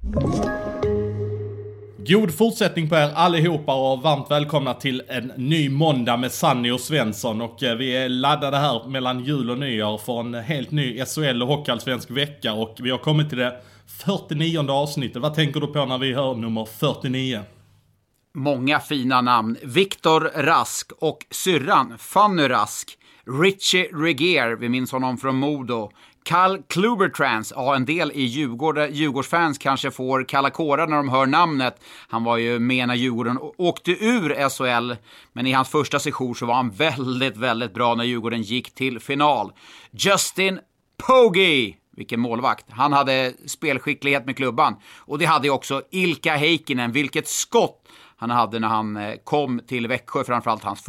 God fortsättning på er allihopa och varmt välkomna till en ny måndag med Sanny och Svensson. Och vi är laddade här mellan jul och nyår för en helt ny SHL och hockeyallsvensk vecka. Och vi har kommit till det 49:e avsnittet. Vad tänker du på när vi hör nummer 49? Många fina namn. Viktor Rask och syrran Fanny Rask. Richie Regier, vi minns honom från Modo. Carl Klubertrans, ja, en del i Djurgårdsfans kanske får kalla kårar när de hör namnet. Han var ju med när Djurgården åkte ur SHL, men i hans första session så var han väldigt, väldigt bra när Djurgården gick till final. Justin Pogge, vilken målvakt. Han hade spelskicklighet med klubban. Och det hade ju också Ilkka Heikkinen, vilket skott han hade när han kom till Växjö, framförallt hans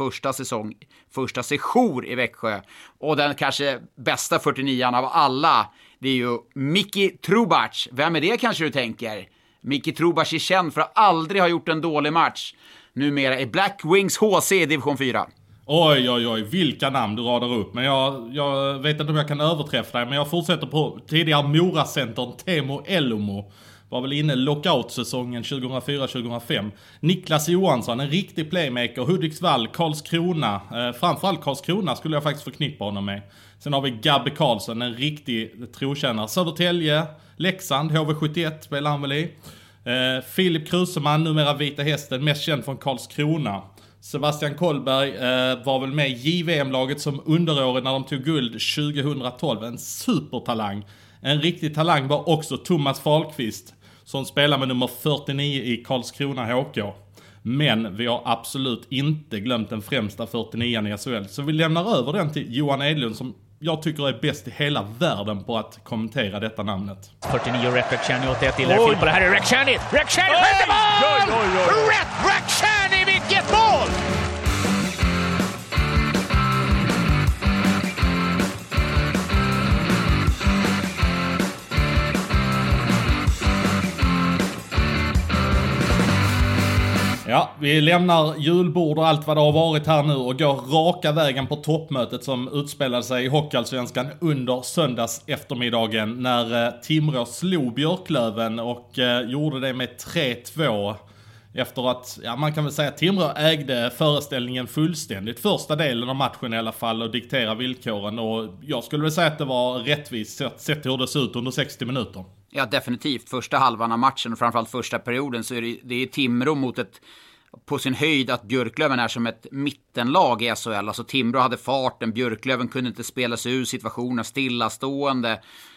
första session i Växjö. Och den kanske bästa 49an av alla, det är ju Miki Trubac. Vem är det kanske du tänker? Miki Trubac är känd för att aldrig ha gjort en dålig match. Numera är Black Wings HC i division 4. Oj, vilka namn du radar upp. Men jag vet inte om jag kan överträffa dig, men jag fortsätter på tidigare Mora-centern Teemu Elomo. Var väl inne lockout-säsongen 2004-2005. Niklas Johansson, en riktig playmaker. Hudiksvall, Karlskrona. Framförallt Karlskrona skulle jag faktiskt förknippa honom med. Sen har vi Gabbe Karlsson, en riktig trotjänare. Södertälje, Leksand, HV71 spelar han väl i. Filip Kruseman, numera Vita Hästen, mest känd från Karlskrona. Sebastian Kollberg var väl med i JVM-laget som underåret när de tog guld 2012. En supertalang. En riktig talang var också Thomas Fahlqvist, som spelar med nummer 49 i Karlskrona HK. Men vi har absolut inte glömt den främsta 49an i SHL. Så vi lämnar över den till Johan Edlund, som jag tycker är bäst i hela världen på att kommentera detta namnet. 49 Rekshani åt ett till där på det här är Rekshani skjuter mål! Rekshani, vilket mål! Ja, vi lämnar julbord och allt vad det har varit här nu och går raka vägen på toppmötet som utspelade sig i Hockeyallsvenskan under söndags eftermiddagen när Timrå slog Björklöven och gjorde det med 3-2 efter att, ja, man kan väl säga att Timrå ägde föreställningen fullständigt första delen av matchen i alla fall och diktera villkoren, och jag skulle väl säga att det var rättvist sett hur det såg ut under 60 minuter. Ja, definitivt. Första halvan av matchen och framförallt första perioden så är det är Timrå mot på sin höjd att Björklöven är som ett mittenlag i SHL. Alltså Timrå hade farten, Björklöven kunde inte spela sig ur situationen, stillastående.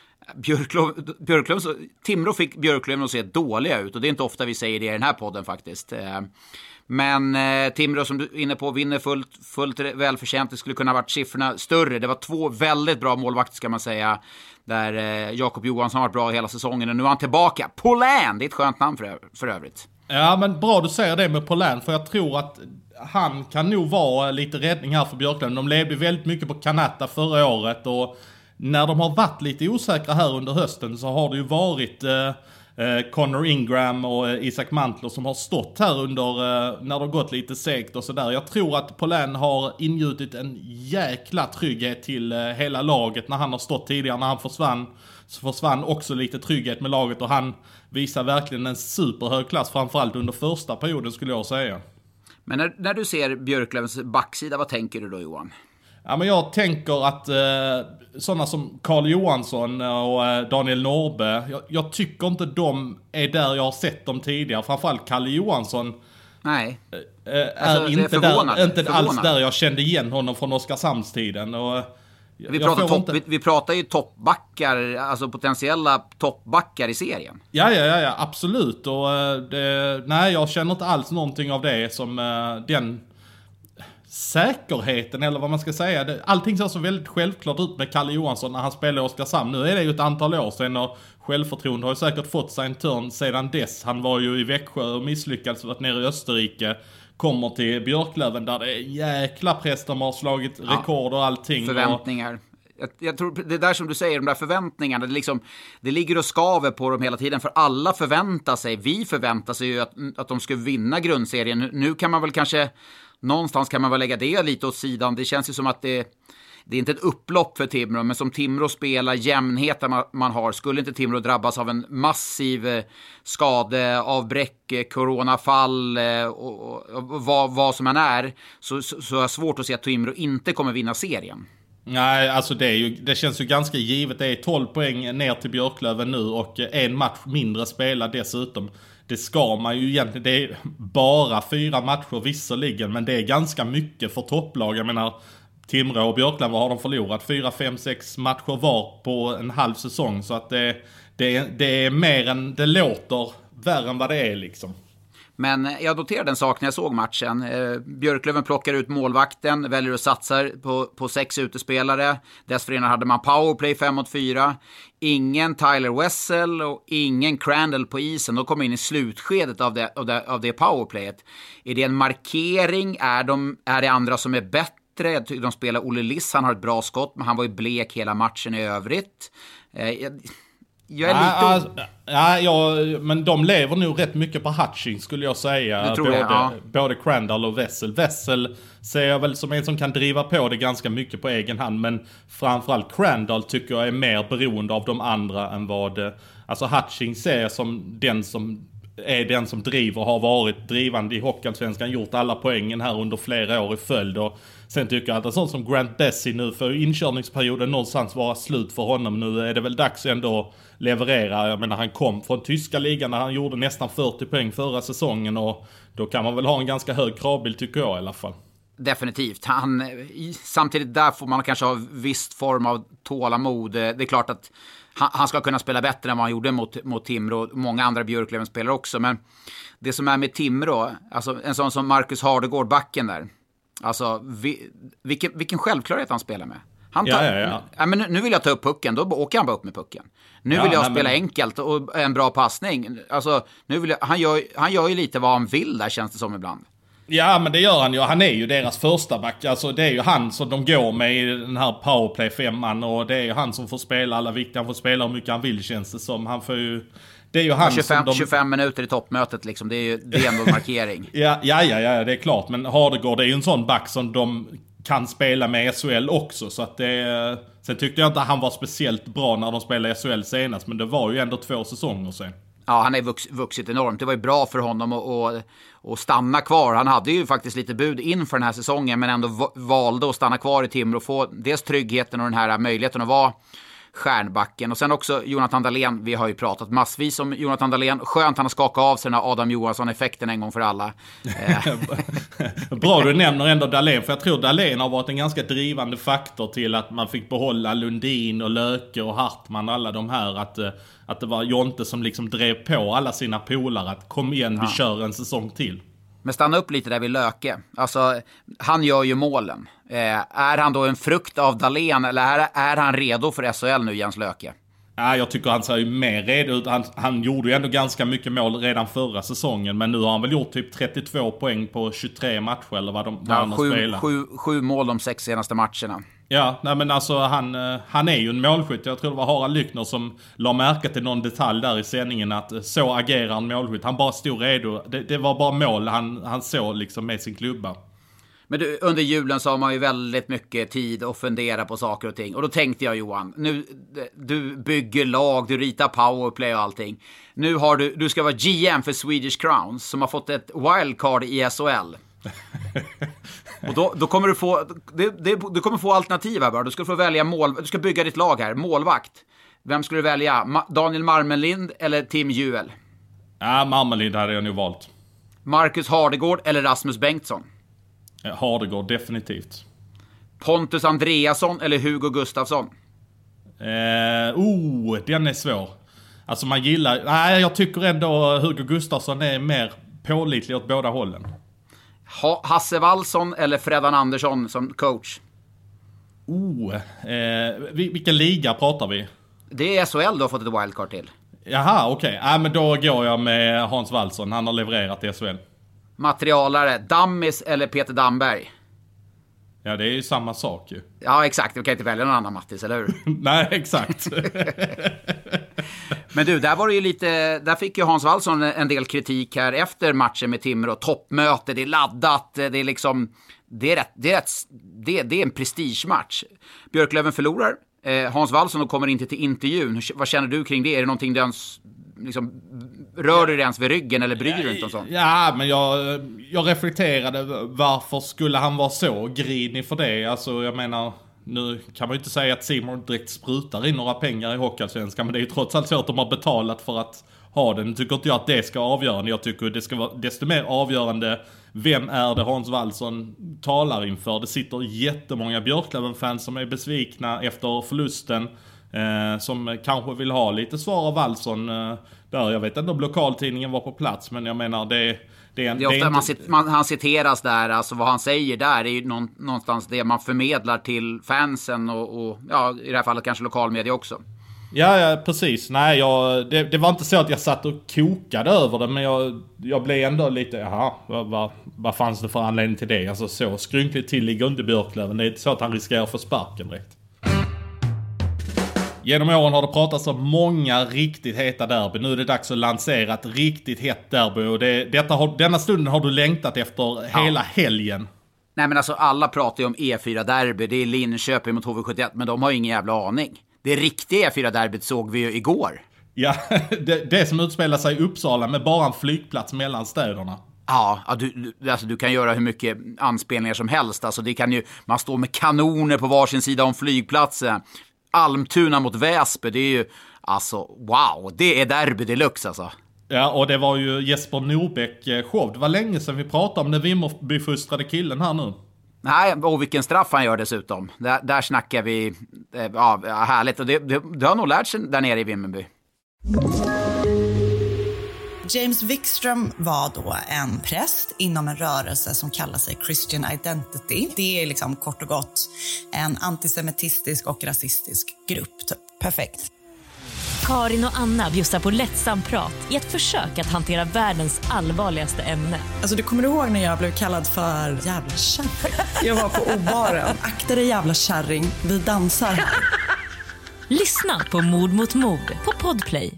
Timrå fick Björklöven att se dåliga ut, och det är inte ofta vi säger det i den här podden faktiskt. Men Timrå, som du är inne på, vinner fullt välförtjänt. Det skulle kunna ha varit siffrorna större. Det var 2 väldigt bra målvakter, ska man säga, där Jakob Johansson har varit bra hela säsongen, och nu är han tillbaka. Polän, det är ett skönt namn för övrigt. Ja, men bra du säger det med Polän, för jag tror att han kan nog vara lite räddning här för Björklöven. De levde väldigt mycket på Kanata förra året, och när de har varit lite osäkra här under hösten så har det ju varit Connor Ingram och Isak Mantler som har stått här under när det har gått lite segt och sådär. Jag tror att Polän har ingjutit en jäkla trygghet till hela laget. När han har stått tidigare, när han försvann, så försvann också lite trygghet med laget, och han visar verkligen en superhög klass, framförallt under första perioden skulle jag säga. Men när du ser Björklövens backsida, vad tänker du då, Johan? Ja, men jag tänker att sådana som Carl Johansson och Daniel Norbe, jag tycker inte de är där jag har sett dem tidigare. Framförallt Carl Johansson. Nej. Är inte alls där jag kände igen honom från Oskarshamnstiden. Och vi pratar ju toppbackar, alltså potentiella toppbackar i serien. Ja, absolut. Och nej, jag känner inte alls någonting av det som den säkerheten, eller vad man ska säga. Allting ser så väldigt självklart ut med Kalle Johansson när han spelar i Oskarshamn. Nu är det ju ett antal år sedan, och självförtroende har ju säkert fått sig en törn sedan dess. Han var ju i Växjö och misslyckades och varit nere i Österrike. Kommer till Björklöven där det är jäkla press, de har slagit rekord och allting. Förväntningar. Jag tror det där som du säger, de där förväntningarna, det ligger och skaver på dem hela tiden, för alla vi förväntar sig ju att de ska vinna grundserien. Nu kan man väl kanske, någonstans kan man väl lägga det lite åt sidan. Det känns ju som att det är inte ett upplopp för Timrå, men som Timrå spelar, jämnheten man har, skulle inte Timrå drabbas av en massiv skadeavbräck, coronafall och vad som än är, så är det svårt att se att Timrå inte kommer vinna serien. Nej, alltså det känns ju ganska givet. Det är 12 poäng ner till Björklöven nu och en match mindre spelad dessutom. Det ska man ju egentligen, det är bara 4 matcher visserligen, men det är ganska mycket för topplag. Jag menar, Timrå och Björklöven, vad har de förlorat? 4, 5, 6 matcher var på en halv säsong. Så att det är mer än det låter, värre än vad det är liksom. Men jag noterade en sak när jag såg matchen. Björklöven plockar ut målvakten, väljer att satsa på 6 utespelare. Dessförinnan hade man powerplay 5-4. Ingen Tyler Wessel och ingen Crandall på isen. De kommer in i slutskedet av det powerplayet. Är det en markering? Är det andra som är bättre? De spelar Olle Liss, han har ett bra skott, men han var ju blek hela matchen i övrigt. Jag är lite... men de lever nog rätt mycket på Hutchings skulle jag säga. Både Crandall och Wessel. Wessel ser jag väl som en som kan driva på det ganska mycket på egen hand. Men framförallt Crandall tycker jag är mer beroende av de andra än vad... Alltså Hutchings ser jag som den som driver och har varit drivande i Hockeyallsvenskan, gjort alla poängen här under flera år i följd. Och sen tycker jag att en sån som Grant Bessie nu, för inkörningsperioden någonstans vara slut för honom. Nu är det väl dags ändå att leverera. Jag menar, han kom från tyska ligan när han gjorde nästan 40 poäng förra säsongen, och då kan man väl ha en ganska hög kravbild tycker jag i alla fall. Definitivt. Samtidigt där får man kanske ha viss form av tålamod. Det är klart att han ska kunna spela bättre än vad han gjorde mot Timrå. Många andra Björklöven spelar också. Men det som är med Timrå, alltså en sån som Marcus Hardegård, backen där. Alltså vilken självklarhet han spelar med. Men nu vill jag ta upp pucken, då åker han bara upp med pucken. Nu vill jag spela enkelt och en bra passning. Alltså, han gör ju lite vad han vill där, känns det som ibland. Ja, men det gör han ju. Han är ju deras första back. Alltså det är ju han som de går med i den här powerplay 5-man, och det är ju han som får spela alla viktiga. Han får spela hur mycket han vill, känns det som. Han får ju... Det är ju han 25 minuter i toppmötet liksom. Det är ändå en markering. ja, det är klart. Men Hardegård är ju en sån back som de kan spela med SHL också. Så att det... Sen tyckte jag inte att han var speciellt bra när de spelade SHL senast, men det var ju ändå 2 säsonger sen. Ja, han är vuxit enormt. Det var ju bra för honom att stanna kvar. Han hade ju faktiskt lite bud inför den här säsongen, men ändå valde att stanna kvar i Timrå och få dels tryggheten och den här möjligheten att vara stjärnbacken. Och sen också Jonathan Dahlén. Vi har ju pratat massvis om Jonathan Dahlén. Skönt han har skakat av sig den här Adam Johansson-effekten en gång för alla. Bra du nämner ändå Dahlén, för jag tror Dahlén har varit en ganska drivande faktor till att man fick behålla Lundin och Löke och Hartman, alla de här, att det var Jonte som liksom drev på alla sina polare att kom igen, vi kör en säsong till. Men stanna upp lite där vid Löke. Alltså, han gör ju målen. Är han då en frukt av Dahlén, eller är han redo för SHL nu, Jens Löke? Ja, jag tycker han ser ju mer redo ut. Han gjorde ju ändå ganska mycket mål redan förra säsongen, men nu har han väl gjort typ 32 poäng på 23 matcher eller vad han har spelat. 7 mål de 6 senaste matcherna. Ja, nej men alltså han är ju en målskytt. Jag tror det var Harald Lyckner som la märke till någon detalj där i sändningen, att så agerar en målskytt. Han bara stod redo. Det var bara mål han såg liksom med sin klubba. Men under julen så har man ju väldigt mycket tid att fundera på saker och ting. Och då tänkte jag, Johan, nu, du bygger lag, du ritar powerplay och allting. Nu har du ska vara GM för Swedish Crowns som har fått ett wildcard i SHL. Och då kommer du få du kommer få alternativ här bara. Du ska få välja du ska bygga ditt lag här. Målvakt. Vem skulle du välja? Daniel Marmelind eller Tim Juel? Ja, Marmelind hade jag nog valt. Marcus Hardegård eller Rasmus Bengtsson? Hardegård, definitivt. Pontus Andreasson eller Hugo Gustafsson? Den är svår. Alltså man gillar... Nej, jag tycker ändå Hugo Gustafsson är mer pålitlig åt båda hållen. Hasse Wallson eller Fredan Andersson som coach? Vilken liga pratar vi? Det är SHL du har fått ett wildcard till. Jaha, okej. Men då går jag med Hans Wallson. Han har levererat i SHL. Materialare, Dammis eller Peter Damberg? Ja, det är ju samma sak ju. Ja, exakt. Du kan inte välja någon annan Mattis, eller hur? Nej, exakt. Men du, där var det ju lite... Där fick ju Hans Wallson en del kritik här efter matchen med Timrå. Toppmöte, det är laddat, det är liksom... Det är en prestigematch. Björklöven förlorar. Hans Wallson kommer inte till intervjun. Vad känner du kring det? Är det någonting du ens... Liksom, rör du dig ens vid ryggen eller bryr du inte om sånt? Ja, men jag reflekterade, varför skulle han vara så grinig för det? Alltså jag menar, nu kan man ju inte säga att Simon direkt sprutar in några pengar i Hockeyallsvenskan, men det är ju trots allt så att de har betalat för att ha den. Nu tycker inte jag att det ska vara avgörande. Jag tycker det ska vara desto mer avgörande, vem är det Hans Wallson talar inför? Det sitter jättemånga Björklöven-fans som är besvikna efter förlusten. Som kanske vill ha lite svar av Wallson där. Jag vet inte om lokaltidningen var på plats, men jag menar det är ofta han citeras där, alltså vad han säger där är ju någonstans det man förmedlar till fansen och ja, i det här fallet kanske lokalmedia också. Ja, precis. Nej, det var inte så att jag satt och kokade över det, men jag blev ändå lite, vad fanns det för anledning till det? Alltså så skrynkligt till ligger inte Björklöven. Det är inte så att han riskerar för sparken direkt. Genom åren har det pratats om många riktigt heta derby. Nu är det dags att lansera ett riktigt hett derby. Och denna stunden har du längtat efter hela helgen. Nej, men alltså alla pratar ju om E4-derby. Det är Linköping mot HV71, men de har ingen jävla aning. Det riktiga E4-derbyt såg vi ju igår. Ja, det som utspelar sig i Uppsala med bara en flygplats mellan städerna. Ja, du kan göra hur mycket anspelningar som helst. Alltså, man står med kanoner på varsin sida om flygplatsen. Almtuna mot Väsby, det är ju, alltså, wow, det är derby deluxe alltså. Ja, och det var ju Jesper Norbeck show. Det var länge sedan vi pratade om den Vimmerby-frustrade killen här nu. Nej, och vilken straff han gör dessutom. Där snackar vi, härligt. Och det har nog lärt sig där nere i Vimmerby. James Wikström var då en präst inom en rörelse som kallar sig Christian Identity. Det är liksom kort och gott en antisemitistisk och rasistisk grupp. Typ. Perfekt. Karin och Anna bjussar på lättsam prat i ett försök att hantera världens allvarligaste ämne. Alltså du kommer ihåg när jag blev kallad för jävla kärring? Jag var på O-baren. Akta dig jävla kärring, vi dansar här. Lyssna på Mord mot mord på Podplay.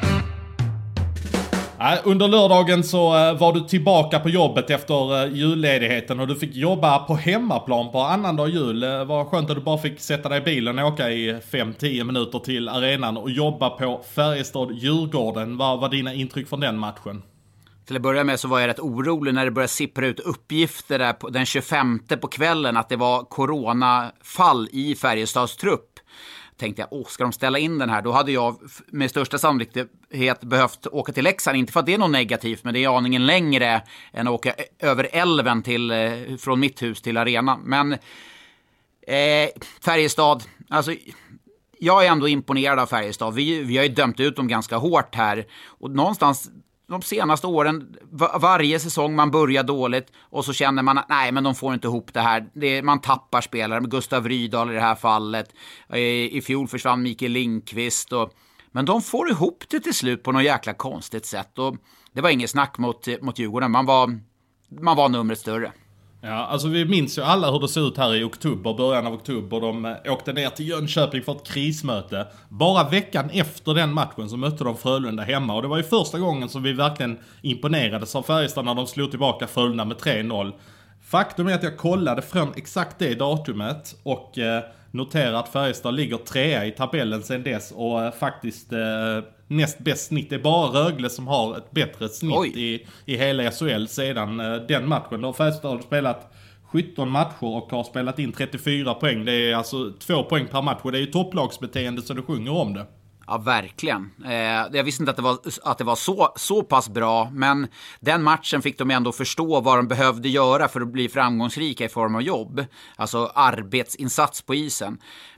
Under lördagen så var du tillbaka på jobbet efter julledigheten och du fick jobba på hemmaplan på annandag jul. Vad skönt att du bara fick sätta dig i bilen och åka i 5-10 minuter till arenan och jobba på Färjestad-Djurgården. Vad var dina intryck från den matchen? Till att börja med så var jag rätt orolig när det började sippra ut uppgifter där den 25 på kvällen att det var coronafall i Färjestads trupp. Tänkte jag, ska de ställa in den här? Då hade jag med största sannolikhet behövt åka till Leksand. Inte för att det är något negativt, men det är aningen längre än att åka över älven från mitt hus till arenan. Men Färjestad, alltså jag är ändå imponerad av Färjestad. Vi har ju dömt ut dem ganska hårt här. Och någonstans de senaste åren, varje säsong man börjar dåligt och så känner man att nej, men de får inte ihop det här. Man tappar spelare med Gustav Rydahl i det här fallet. I fjol försvann Mikael Lindqvist. Men de får ihop det till slut på något jäkla konstigt sätt. Och det var inget snack mot Djurgården. Man var numret större. Ja, alltså vi minns ju alla hur det såg ut här i början av oktober. De åkte ner till Jönköping för ett krismöte. Bara veckan efter den matchen så mötte de Frölunda hemma. Och det var ju första gången som vi verkligen imponerades av Färjestad när de slog tillbaka Frölunda med 3-0. Faktum är att jag kollade från exakt det datumet och noterade att Färjestad ligger 3 i tabellen sedan dess. Och faktiskt näst bäst snitt. Det är bara Rögle som har ett bättre snitt i hela SHL sedan den matchen. Då har Färjestad spelat 17 matcher och har spelat in 34 poäng. Det är alltså 2 poäng per match och det är ju topplagsbeteende så det sjunger om det. Ja, verkligen. Jag visste inte att det var så pass bra, men den matchen fick de ändå förstå vad de behövde göra för att bli framgångsrika i form av jobb. Alltså arbetsinsats på isen.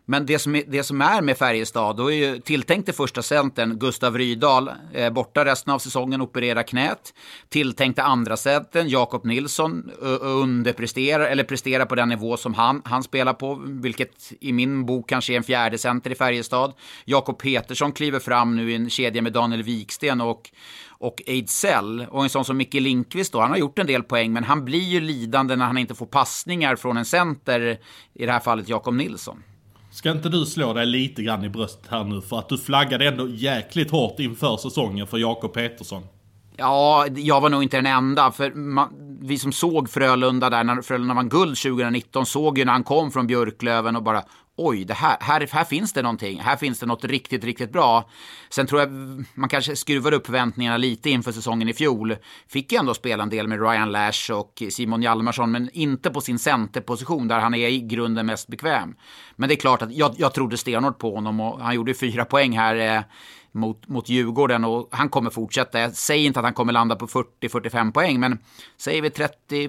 Men det som är med Färjestad, då är ju tilltänkte första centern Gustav Rydahl borta resten av säsongen, operera knät. Tilltänkte andra centern Jakob Nilsson presterar på den nivå som han spelar på, vilket i min bok kanske är en fjärde center i Färjestad. Jakob Petersson kliver fram nu i en kedja med Daniel Wiksten och Ejdsell, och en sån som Micke Lindqvist då, han har gjort en del poäng, men han blir ju lidande när han inte får passningar från en center, i det här fallet Jakob Nilsson. Ska inte du slå dig lite grann i bröstet här nu, för att du flaggade ändå jäkligt hårt inför säsongen för Jakob Petersson? Ja, jag var nog inte den enda, för vi som såg Frölunda där när Frölunda vann guld 2019 såg ju när han kom från Björklöven och bara oj, här finns det någonting. Här finns det något riktigt, riktigt bra. Sen tror jag man kanske skruvar upp förväntningarna lite inför säsongen i fjol. Fick ju ändå spela en del med Ryan Lash och Simon Hjalmarsson, men inte på sin centerposition där han är i grunden mest bekväm. Men det är klart att jag trodde stenhårt på honom, och han gjorde 4 poäng här mot Djurgården, och han kommer fortsätta. Jag säger inte att han kommer landa på 40-45 poäng, men säger vi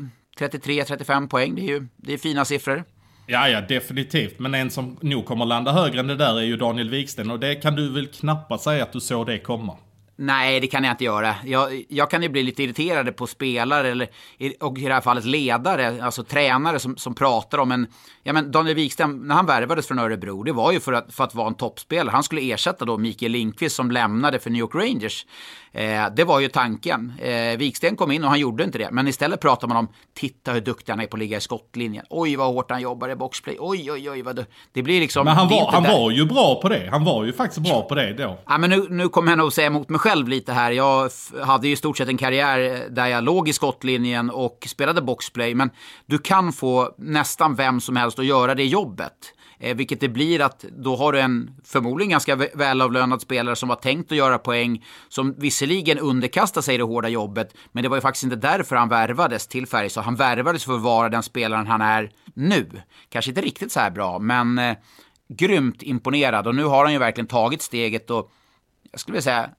33-35 poäng, det är fina siffror. Ja, definitivt. Men en som nog kommer landa högre än det där är ju Daniel Wiksten. Och det kan du väl knappast säga att du såg det komma? Nej, det kan jag inte göra. Jag kan ju bli lite irriterad på spelare och i det här fallet ledare, alltså tränare som pratar om men Daniel Wiksten, när han värvades från Örebro, det var ju för att vara en toppspelare. Han skulle ersätta då Mikael Lindqvist som lämnade för New York Rangers. Det var ju tanken. Wiksten kom in och han gjorde inte det. Men istället pratar man om, titta hur duktig han är på att ligga i skottlinjen. Oj, vad hårt han jobbar i boxplay. Oj, vad det blir liksom... Men han var ju bra på det. Han var ju faktiskt bra på det då. Ja, men nu kommer jag nog säga emot mig själv lite här. Jag hade ju i stort sett en karriär där jag låg i skottlinjen och spelade boxplay. Men du kan få nästan vem som helst att göra det jobbet. Vilket det blir att då har du en förmodligen ganska välavlönad spelare som var tänkt att göra poäng, som visserligen underkastar sig det hårda jobbet, men det var ju faktiskt inte därför han värvades till Färjestad. Han värvades för att vara den spelaren han är nu. Kanske inte riktigt så här bra, men grymt imponerad, och nu har han ju verkligen tagit steget, och jag skulle vilja säga,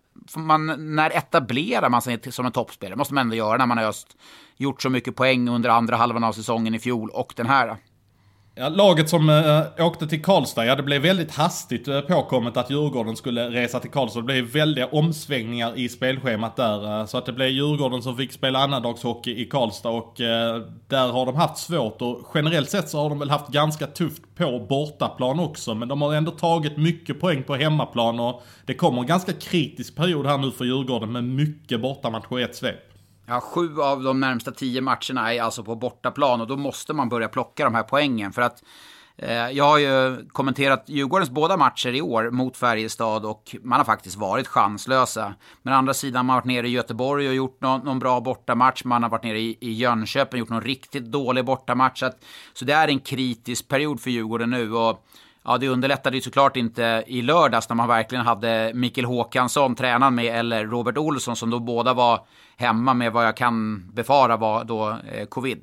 när etablerar man sig som en toppspelare? Måste man ändå göra när man har just gjort så mycket poäng under andra halvan av säsongen i fjol och den här. Ja, laget som åkte till Karlstad, det blev väldigt hastigt påkommet att Djurgården skulle resa till Karlstad. Det blev väldiga omsvängningar i spelschemat där. Så att det blev Djurgården som fick spela annandagshockey i Karlstad, och där har de haft svårt. Och generellt sett så har de väl haft ganska tufft på bortaplan också. Men de har ändå tagit mycket poäng på hemmaplan, och det kommer en ganska kritisk period här nu för Djurgården med mycket bortamatcher i ett svep. Ja, 7 av de närmsta 10 matcherna är alltså på bortaplan, och då måste man börja plocka de här poängen. För att jag har ju kommenterat Djurgårdens båda matcher i år mot Färjestad, och man har faktiskt varit chanslösa. Men å andra sidan, man har varit nere i Göteborg och gjort någon bra bortamatch. Man har varit nere i Jönköping och gjort någon riktigt dålig bortamatch. Så det är en kritisk period för Djurgården nu, och ja, det underlättade ju såklart inte i lördags när man verkligen hade Mikael Håkansson tränaren med, eller Robert Olsson, som då båda var hemma med vad jag kan befara var då covid.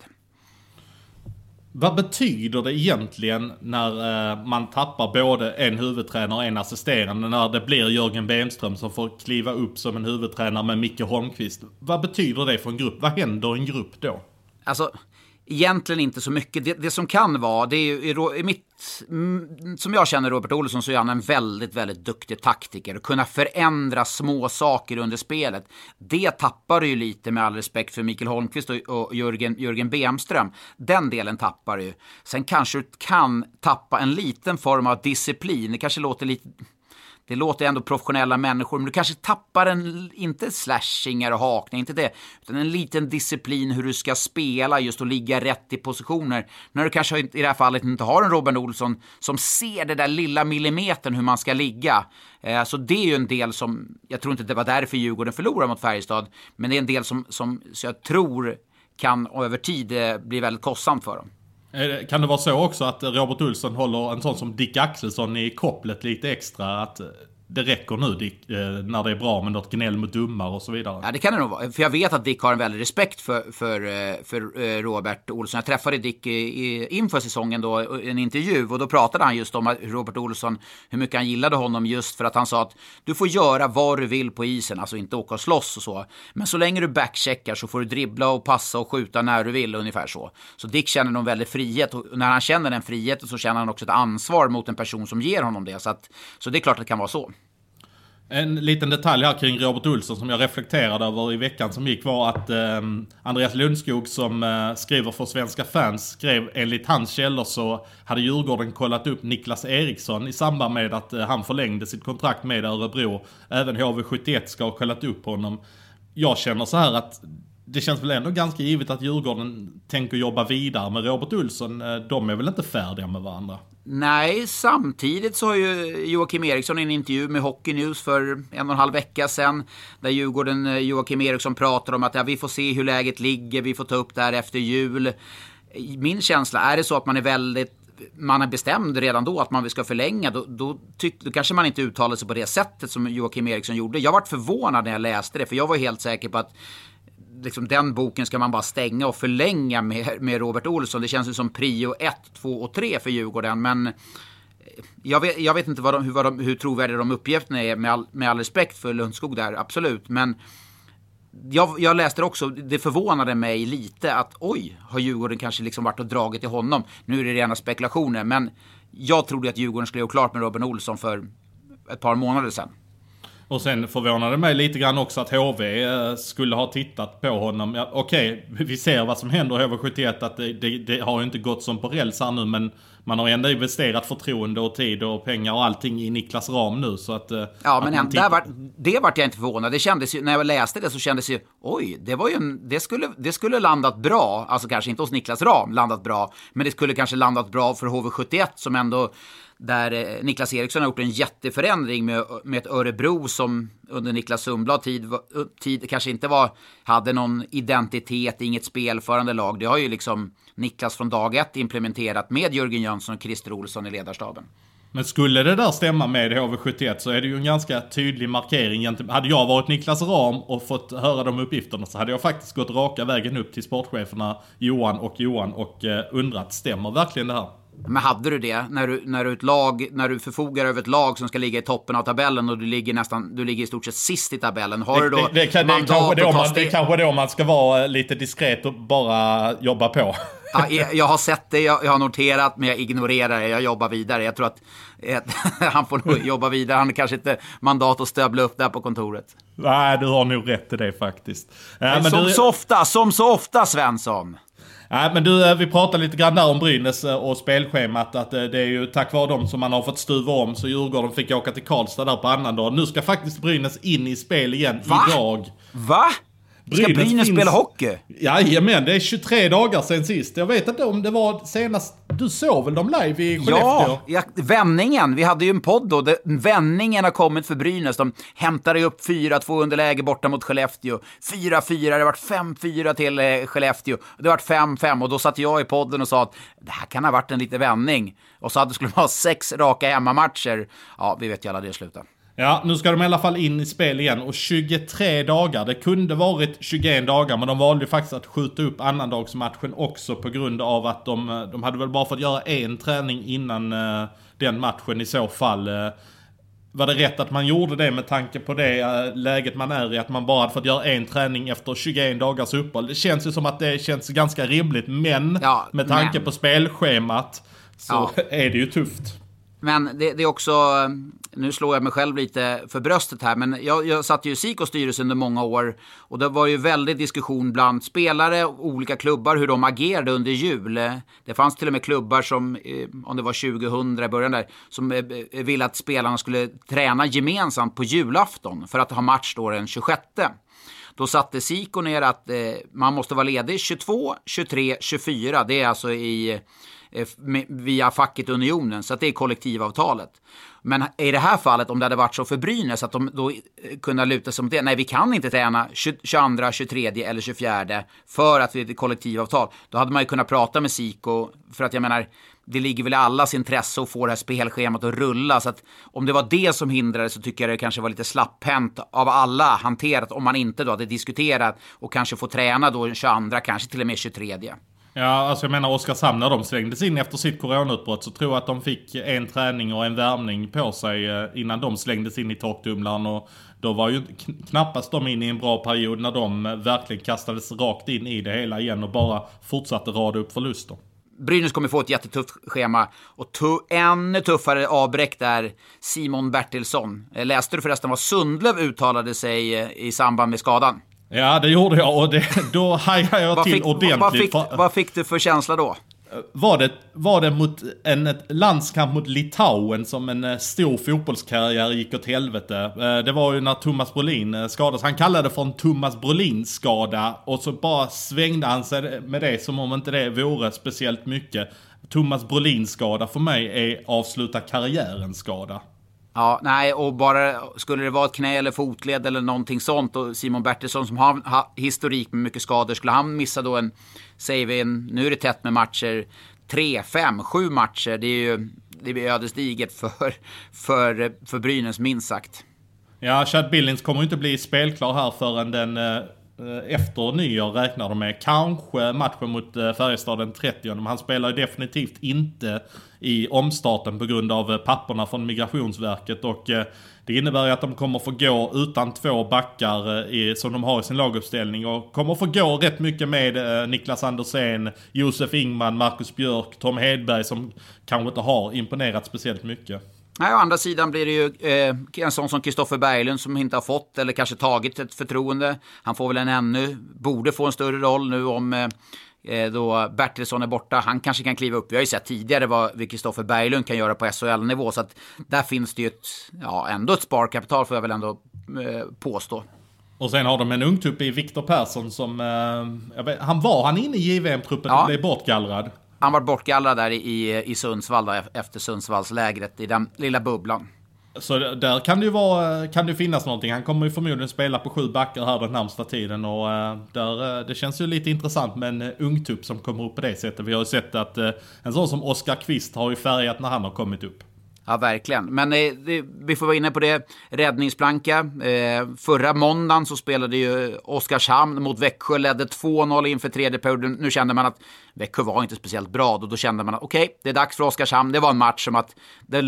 Vad betyder det egentligen när man tappar både en huvudtränare och en assisterande, när det blir Jörgen Benström som får kliva upp som en huvudtränare med Micke Holmqvist? Vad betyder det för en grupp? Vad händer i en grupp då? Alltså, egentligen inte så mycket. Det som kan vara, det är i som jag känner Robert Olsson, så är han en väldigt, väldigt duktig taktiker och kunna förändra små saker under spelet. Det tappar ju lite, med all respekt för Mikael Holmqvist och Jörgen Benström. Den delen tappar ju. Sen kanske du kan tappa en liten form av disciplin. Det kanske låter lite... Det låter ändå professionella människor, men du kanske tappar inte slashingar och hakning, inte det, utan en liten disciplin hur du ska spela just och ligga rätt i positioner. När du kanske i det här fallet inte har en Robert Olsson som ser det där lilla millimetern hur man ska ligga. Så det är ju en del som, jag tror inte det var därför Djurgården förlorar mot Färjestad, men det är en del som så jag tror kan över tid bli väldigt kostsamt för dem. Kan det vara så också att Robert Olsson håller en sån som Dick Axelsson i kopplet lite extra? Att det räcker nu Dick, när det är bra med något gnäll mot domare och så vidare. Ja, det kan det nog vara. För jag vet att Dick har en väldig respekt för Robert Olsson. Jag träffade Dick inför säsongen då, en intervju, och då pratade han just om Robert Olsson, hur mycket han gillade honom, just för att han sa att du får göra vad du vill på isen, alltså inte åka och slåss och så. Men så länge du backcheckar så får du dribbla och passa och skjuta när du vill, ungefär så. Så Dick känner någon väldig frihet, och när han känner den friheten så känner han också ett ansvar mot en person som ger honom det. Så det är klart att det kan vara så. En liten detalj här kring Robert Olsson som jag reflekterade över i veckan som gick var att Andreas Lundskog som skriver för Svenska Fans skrev, enligt hans källor så hade Djurgården kollat upp Niklas Eriksson i samband med att han förlängde sitt kontrakt med Örebro. Även HV71 ska ha kollat upp honom. Jag känner så här att det känns väl ändå ganska givet att Djurgården tänker jobba vidare med Robert Olsson. De är väl inte färdiga med varandra? Nej, samtidigt så har ju Joakim Eriksson en intervju med Hockey News för 1,5 vecka sedan, där Joakim Eriksson pratar om att vi får se hur läget ligger, vi får ta upp det här efter jul. Min känsla, är det så att man är bestämd redan då att man ska förlänga, då kanske man inte uttalar sig på det sättet som Joakim Eriksson gjorde. Jag var förvånad när jag läste det, för jag var helt säker på att liksom, den boken ska man bara stänga och förlänga med Robert Olsson. Det känns ju som prio 1, 2 och 3 för Djurgården. Men jag vet inte hur trovärdiga de uppgifterna är, med all respekt för Lundskog där, absolut. Men jag läste också, det förvånade mig lite att har Djurgården kanske liksom varit och dragit i honom. Nu är det rena spekulationer, men jag trodde att Djurgården skulle göra klart med Robert Olsson för ett par månader sedan. Och sen förvånade mig lite grann också att HV skulle ha tittat på honom. Ja, okej, vi ser vad som händer i HV71, att det har ju inte gått som på räls här nu, men man har ändå investerat förtroende och tid och pengar och allting i Niklas Ram nu. Så att, ja, men det vart jag inte förvånad. Det kändes ju, när jag läste det så kändes ju, det skulle landat bra. Alltså kanske inte hos Niklas Ram landat bra, men det skulle kanske landat bra för HV71 som ändå, där Niklas Eriksson har gjort en jätteförändring med ett Örebro som under Niklas Sundblad tid kanske inte hade någon identitet, inget spelförande lag. Det har ju liksom Niklas från dag 1 implementerat med Jörgen Jönsson och Christer Olsson i ledarstaben. Men skulle det där stämma med HV71 så är det ju en ganska tydlig markering. Hade jag varit Niklas Ram och fått höra de uppgifterna så hade jag faktiskt gått raka vägen upp till sportcheferna Johan och undrat, stämmer verkligen det här? Men hade du det när du förfogar över ett lag som ska ligga i toppen av tabellen och du ligger i stort sett sist i tabellen, har du då det är kanske då man ska vara lite diskret och bara jobba på. Ja, jag har sett det, jag har noterat, men jag ignorerar det, jag jobbar vidare. Jag tror att han får nog jobba vidare. Han har kanske inte mandat att stöbla upp där på kontoret. Nej, du har nog rätt i det faktiskt. Som så ofta, Svensson. Nej, men du, vi pratade lite grann där om Brynäs och spelschemat, att det är ju tack vare dem som man har fått stuva om, så Djurgården fick åka till Karlstad där på annandag. Nu ska faktiskt Brynäs in i spel igen idag. Va? Ska Brynäs spela hockey? Jajamän, det är 23 dagar sedan sist. Jag vet inte om det var senast. Du såg väl dem live i Skellefteå? Ja, vändningen. Vi hade ju en podd då. Vändningen har kommit för Brynäs. De hämtade upp 4-2 underläge borta mot Skellefteå. 4-4, det har varit 5-4 till Skellefteå. Det har varit 5-5 och då satt jag i podden och sa att det här kan ha varit en liten vändning. Och så skulle man ha 6 raka hemmamatcher. Ja, vi vet ju alla det slutar. Ja, nu ska de i alla fall in i spel igen. Och 23 dagar, det kunde varit 21 dagar, men de valde ju faktiskt att skjuta upp annandagsmatchen också på grund av att de hade väl bara fått göra en träning innan den matchen i så fall. Var det rätt att man gjorde det med tanke på det läget man är i, att man bara hade fått göra en träning efter 21 dagars uppehåll? Det känns ju som att det känns ganska rimligt, men med tanke på spelschemat så är det ju tufft. Men det är också, nu slår jag mig själv lite för bröstet här, men jag satt ju i SIK-styrelsen under många år och det var ju väldigt diskussion bland spelare och olika klubbar hur de agerade under jul. Det fanns till och med klubbar som, om det var 2000 i början där, som ville att spelarna skulle träna gemensamt på julafton för att ha match då den 26. Då satte SIK ner att man måste vara ledig 22, 23, 24. Det är alltså i via facket Unionen, så att det är kollektivavtalet. Men i det här fallet, om det hade varit så för Brynäs att de då kunde luta sig mot det, nej vi kan inte träna 22, 23 eller 24 för att vi är ett kollektivavtal, då hade man ju kunnat prata med Siko, för att jag menar, det ligger väl i allas intresse att få det här spelschemat att rulla, så att om det var det som hindrade så tycker jag det kanske var lite slapphänt av alla hanterat, om man inte då hade diskuterat och kanske få träna då 22, kanske till och med 23. Ja, alltså jag menar Oskarshamn, när de slängdes in efter sitt coronautbrott så tror jag att de fick en träning och en värmning på sig innan de slängdes in i torktumlaren, och då var ju knappast de in i en bra period när de verkligen kastades rakt in i det hela igen och bara fortsatte rada upp förluster. Brynäs kommer få ett jättetufft schema och ännu tuffare avbräck där Simon Bertilsson. Läste du förresten vad Sundlöv uttalade sig i samband med skadan? Ja, det gjorde jag, och då hajade jag till ordentligt. Vad fick du för känsla då? Var det mot ett landskamp mot Litauen som en stor fotbollskarriär gick åt helvete? Det var ju när Thomas Brolin skadades. Han kallade det för en Thomas Brolin-skada, och så bara svängde han sig med det som om inte det vore speciellt mycket. Thomas Brolin-skada för mig är avsluta karriären-skada. Ja, nej, och bara skulle det vara ett knä eller fotled eller någonting sånt, och Simon Bertilsson som har historik med mycket skador, skulle han missa då nu är det tätt med matcher, 3, 5, 7 matcher, det blir ödesdigert för Brynäs minst sagt. Ja, Chad Billings kommer inte bli spelklar här förrän den efter nyår räknar de med. Kanske matchen mot Färjestad den 30, men han spelar ju definitivt inte i omstarten på grund av papperna från Migrationsverket, och det innebär ju att de kommer få gå utan 2 backar som de har i sin laguppställning, och kommer få gå rätt mycket med Niklas Andersén, Josef Ingman, Marcus Björk, Tom Hedberg, som kanske inte har imponerat speciellt mycket. Nej, å andra sidan blir det ju en sån som Kristoffer Berglund som inte har fått eller kanske tagit ett förtroende. Han får väl borde få en större roll nu om då Bertilsson är borta. Han kanske kan kliva upp. Vi har ju sett tidigare vad Kristoffer Berglund kan göra på SHL-nivå, så att där finns det ju ändå ett sparkapital, får jag väl ändå påstå. Och sen har de en ungtupp i Viktor Persson som han inne i JVM-truppen och blev bortgallrad. Han var bortgallrad där i Sundsvall då, efter Sundsvallslägret i den lilla bubblan. Så där kan det finnas någonting. Han kommer ju förmodligen spela på 7 backar här den närmsta tiden, och det känns ju lite intressant med en ungtupp som kommer upp på det sättet. Vi har ju sett att en sån som Oskar Kvist har ju färgat när han har kommit upp. Ja, verkligen. Men vi får vara inne på det. Räddningsplanka. Förra måndagen så spelade ju Oskarshamn mot Växjö, ledde 2-0 inför tredje perioden. Nu kände man att Växjö var inte speciellt bra. Då kände man att okej, det är dags för Oskarshamn. Det var en match som att det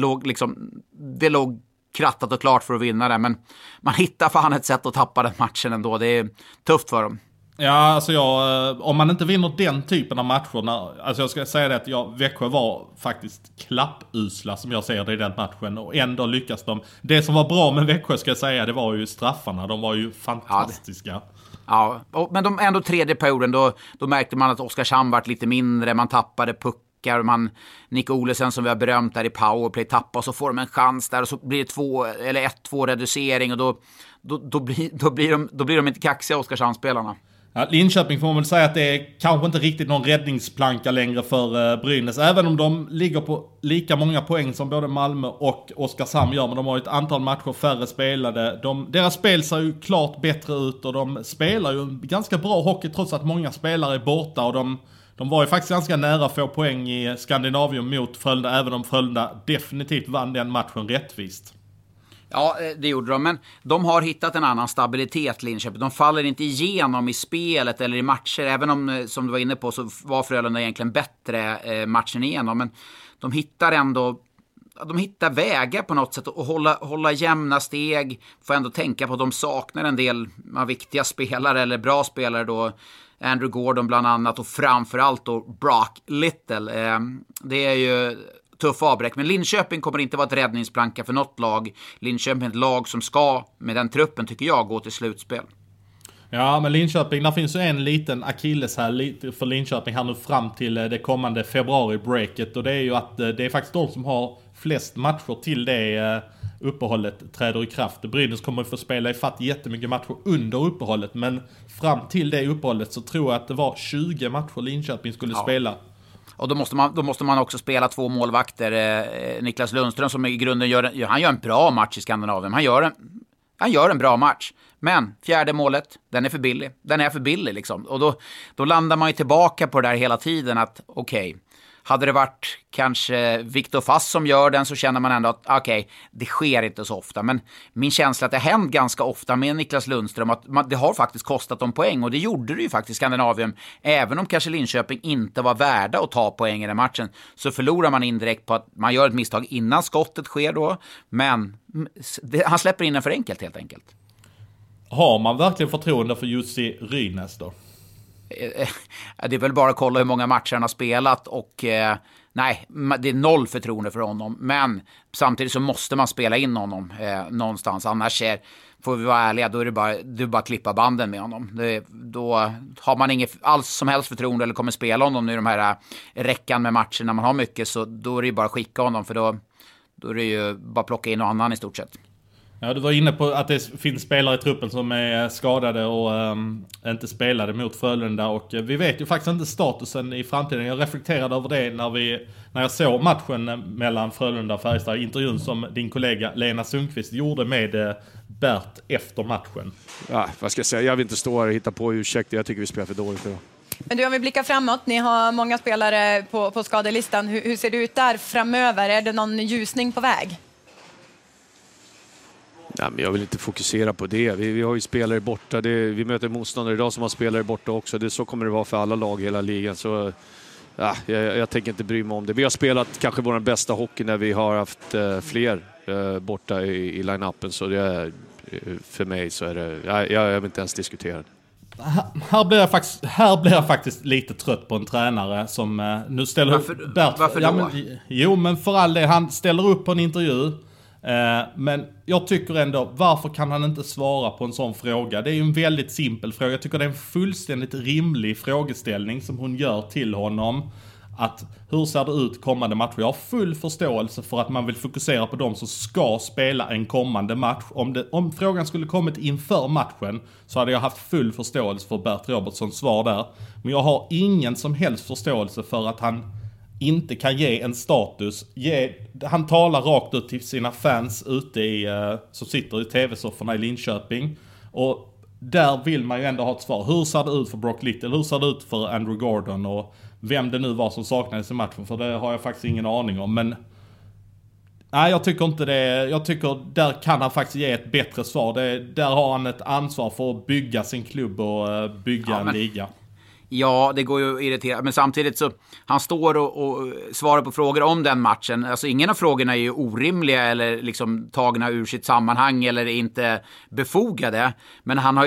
låg krattat och klart för att vinna det. Men man hittar fan ett sätt att tappa den matchen ändå. Det är tufft för dem. Ja, alltså om man inte vinner den typen av matcher, alltså jag ska säga det att Växjö var faktiskt klappusla som jag ser det i den matchen, och ändå lyckas de. Det som var bra med Växjö, ska jag säga, det var ju straffarna, de var ju fantastiska. Ja, men ändå tredje perioden, då märkte man att Oskarshamn vart lite mindre, man tappade puckar, Nick Olesen som vi har berömt där i powerplay tappar, och så får de en chans där och så blir det 1-2 reducering, och då blir de inte kaxiga, Oskarshamn-spelarna. Ja, Linköping får man väl säga att det är kanske inte riktigt någon räddningsplanka längre för Brynäs. Även om de ligger på lika många poäng som både Malmö och Oskarshamn gör. Men de har ju ett antal matcher färre spelade. Deras spel ser ju klart bättre ut, och de spelar ju ganska bra hockey trots att många spelare är borta. Och de var ju faktiskt ganska nära att få poäng i Skandinavium mot Frölunda, även om Frölunda definitivt vann den matchen rättvist. Ja, det gjorde de, men de har hittat en annan stabilitet, Linköping. De faller inte igenom i spelet eller i matcher, även om, som du var inne på, så var Frölunda egentligen bättre matchen igenom. Men de hittar vägar på något sätt och hålla jämna steg. Får ändå tänka på att de saknar en del viktiga spelare, eller bra spelare då. Andrew Gordon bland annat, och framförallt då Brock Little. Det är ju tuff avbräck, men Linköping kommer inte vara ett räddningsplanka för något lag. Linköping är ett lag som ska, med den truppen tycker jag, gå till slutspel. Ja, men Linköping, där finns ju en liten akilles här för Linköping här nu fram till det kommande februari-breaket, och det är ju att det är faktiskt de som har flest matcher till det uppehållet träder i kraft. Brynäs kommer att få spela i fatt jättemycket matcher under uppehållet, men fram till det uppehållet så tror jag att det var 20 matcher Linköping skulle spela. Och då måste man också spela 2 målvakter. Niklas Lundström som i grunden gör en bra match i Skandinavien. Han gör en bra match. Men 4:e målet, den är för billig liksom. Och då landar man ju tillbaka på det där hela tiden att okej, hade det varit kanske Viktor Fass som gör den så känner man ändå att okej, det sker inte så ofta. Men min känsla att det har hänt ganska ofta med Niklas Lundström att det har faktiskt kostat dem poäng. Och det gjorde det ju faktiskt i Skandinavien. Även om kanske Linköping inte var värda att ta poäng i den matchen så förlorar man indirekt på att man gör ett misstag innan skottet sker då. Men han släpper in den för enkelt helt enkelt. Har man verkligen förtroende för Jussi Rynäs då? Det är väl bara att kolla hur många matcher han har spelat och nej, det är 0 förtroende för honom. Men samtidigt så måste man spela in honom någonstans. Annars får vi vara ärliga, då är det bara klippa banden med honom. Då har man inget alls som helst förtroende eller kommer spela honom nu i de här räckan med matcher när man har mycket. Så då är det bara att skicka honom för då är det ju bara plocka in någon annan i stort sett. Ja, du var inne på att det finns spelare i truppen som är skadade och inte spelade mot Frölunda. Och vi vet ju faktiskt inte statusen i framtiden. Jag reflekterade över det när jag såg matchen mellan Frölunda och Färjestad. Intervjun som din kollega Lena Sundqvist gjorde med Bert efter matchen. Ja, vad ska jag säga? Jag vill inte stå här och hitta på ursäkter. Jag tycker vi spelar för dåligt idag. Men du, om vi blickar framåt, ni har många spelare på skadelistan. Hur ser det ut där framöver? Är det någon ljusning på väg? Ja, men jag vill inte fokusera på det. Vi har ju spelare borta. Vi möter motståndare idag som har spelare borta också. Så kommer det vara för alla lag i hela ligan. Så ja, jag tänker inte bry mig om det. Vi har spelat kanske vår bästa hockey när vi har haft fler borta i line-upen. Så det är, för mig så är det... Jag vill inte ens diskutera det. Här blir jag faktiskt lite trött på en tränare som nu ställer upp... Varför då? Men för all det, han ställer upp på en intervju. Men jag tycker ändå, varför kan han inte svara på en sån fråga? Det är ju en väldigt simpel fråga. Jag tycker det är en fullständigt rimlig frågeställning som hon gör till honom. Att hur ser det ut kommande matcher? Jag har full förståelse för att man vill fokusera på dem som ska spela en kommande match. Om frågan skulle kommit inför matchen så hade jag haft full förståelse för Bert Robertsons svar där. Men jag har ingen som helst förståelse för att han inte kan ge en status. Han talar rakt ut till sina fans ute som sitter i tv-sofforna i Linköping. Och där vill man ju ändå ha ett svar. Hur ser det ut för Brock Little? Hur ser det ut för Andrew Gordon? Och vem det nu var som saknades i matchen. För det har jag faktiskt ingen aning om. Men nej, jag tycker inte det. Jag tycker där kan han faktiskt ge ett bättre svar. Där har han ett ansvar för att bygga sin klubb och bygga en liga. Ja, det går ju att irritera. Men samtidigt så, han står och svarar på frågor om den matchen. Alltså ingen av frågorna är ju orimliga eller liksom tagna ur sitt sammanhang eller inte befogade. Men han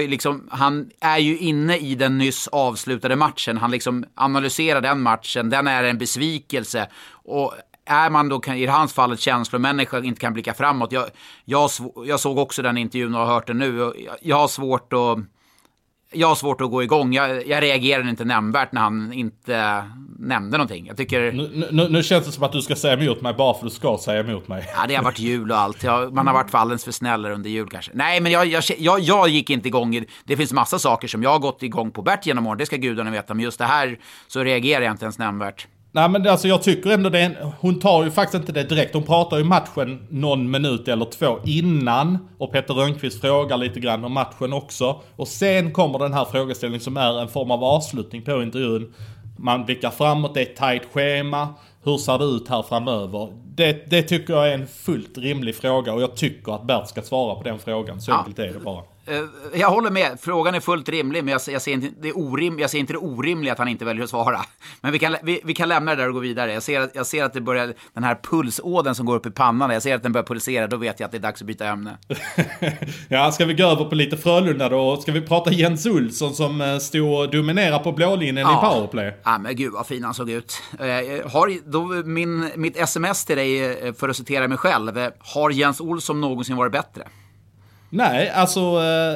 är ju inne i den nyss avslutade matchen. Han liksom analyserar den matchen. Den är en besvikelse. Och är man då i hans fall ett känslomänniska inte kan blicka framåt. Jag såg också den intervjun och har hört den nu. Och jag har svårt att gå igång. Jag reagerade inte nämnvärt när han inte nämnde någonting. Jag tycker... Nu känns det som att du ska säga emot mig bara för att du ska säga emot mig. Ja, det har varit jul och allt. Man har varit alldeles för snällare under jul kanske. Nej, men jag gick inte igång. Det finns massa saker som jag har gått igång på Bert genom åren. Det ska gudarna veta. Men just det här så reagerar jag inte ens nämnvärt. Nej, men alltså jag tycker ändå hon tar ju faktiskt inte det direkt. Hon pratar ju matchen någon minut eller 2 innan. Och Peter Rönnqvist frågar lite grann om matchen också. Och sen kommer den här frågeställningen som är en form av avslutning på intervjun. Man blickar framåt, det är ett tajt schema. Hur ser det ut här framöver? Det tycker jag är en fullt rimlig fråga. Och jag tycker att Bert ska svara på den frågan. Så enkelt är det bara. Jag håller med. Frågan är fullt rimlig, men jag ser inte det orimliga att han inte väljer att svara. Men vi kan lämna det där och gå vidare. Jag ser att det börjar, den här pulsåden som går upp i pannan, jag ser att den börjar pulsera, då vet jag att det är dags att byta ämne. Ja, ska vi gå över på lite Frölunda då? Ska vi prata Jens Olsson som stod och dominerade på blålinjen i powerplay? Ja, men gud vad fin han såg ut. Mitt sms till dig, för att citera mig själv, har Jens Olsson någonsin varit bättre? Nej, alltså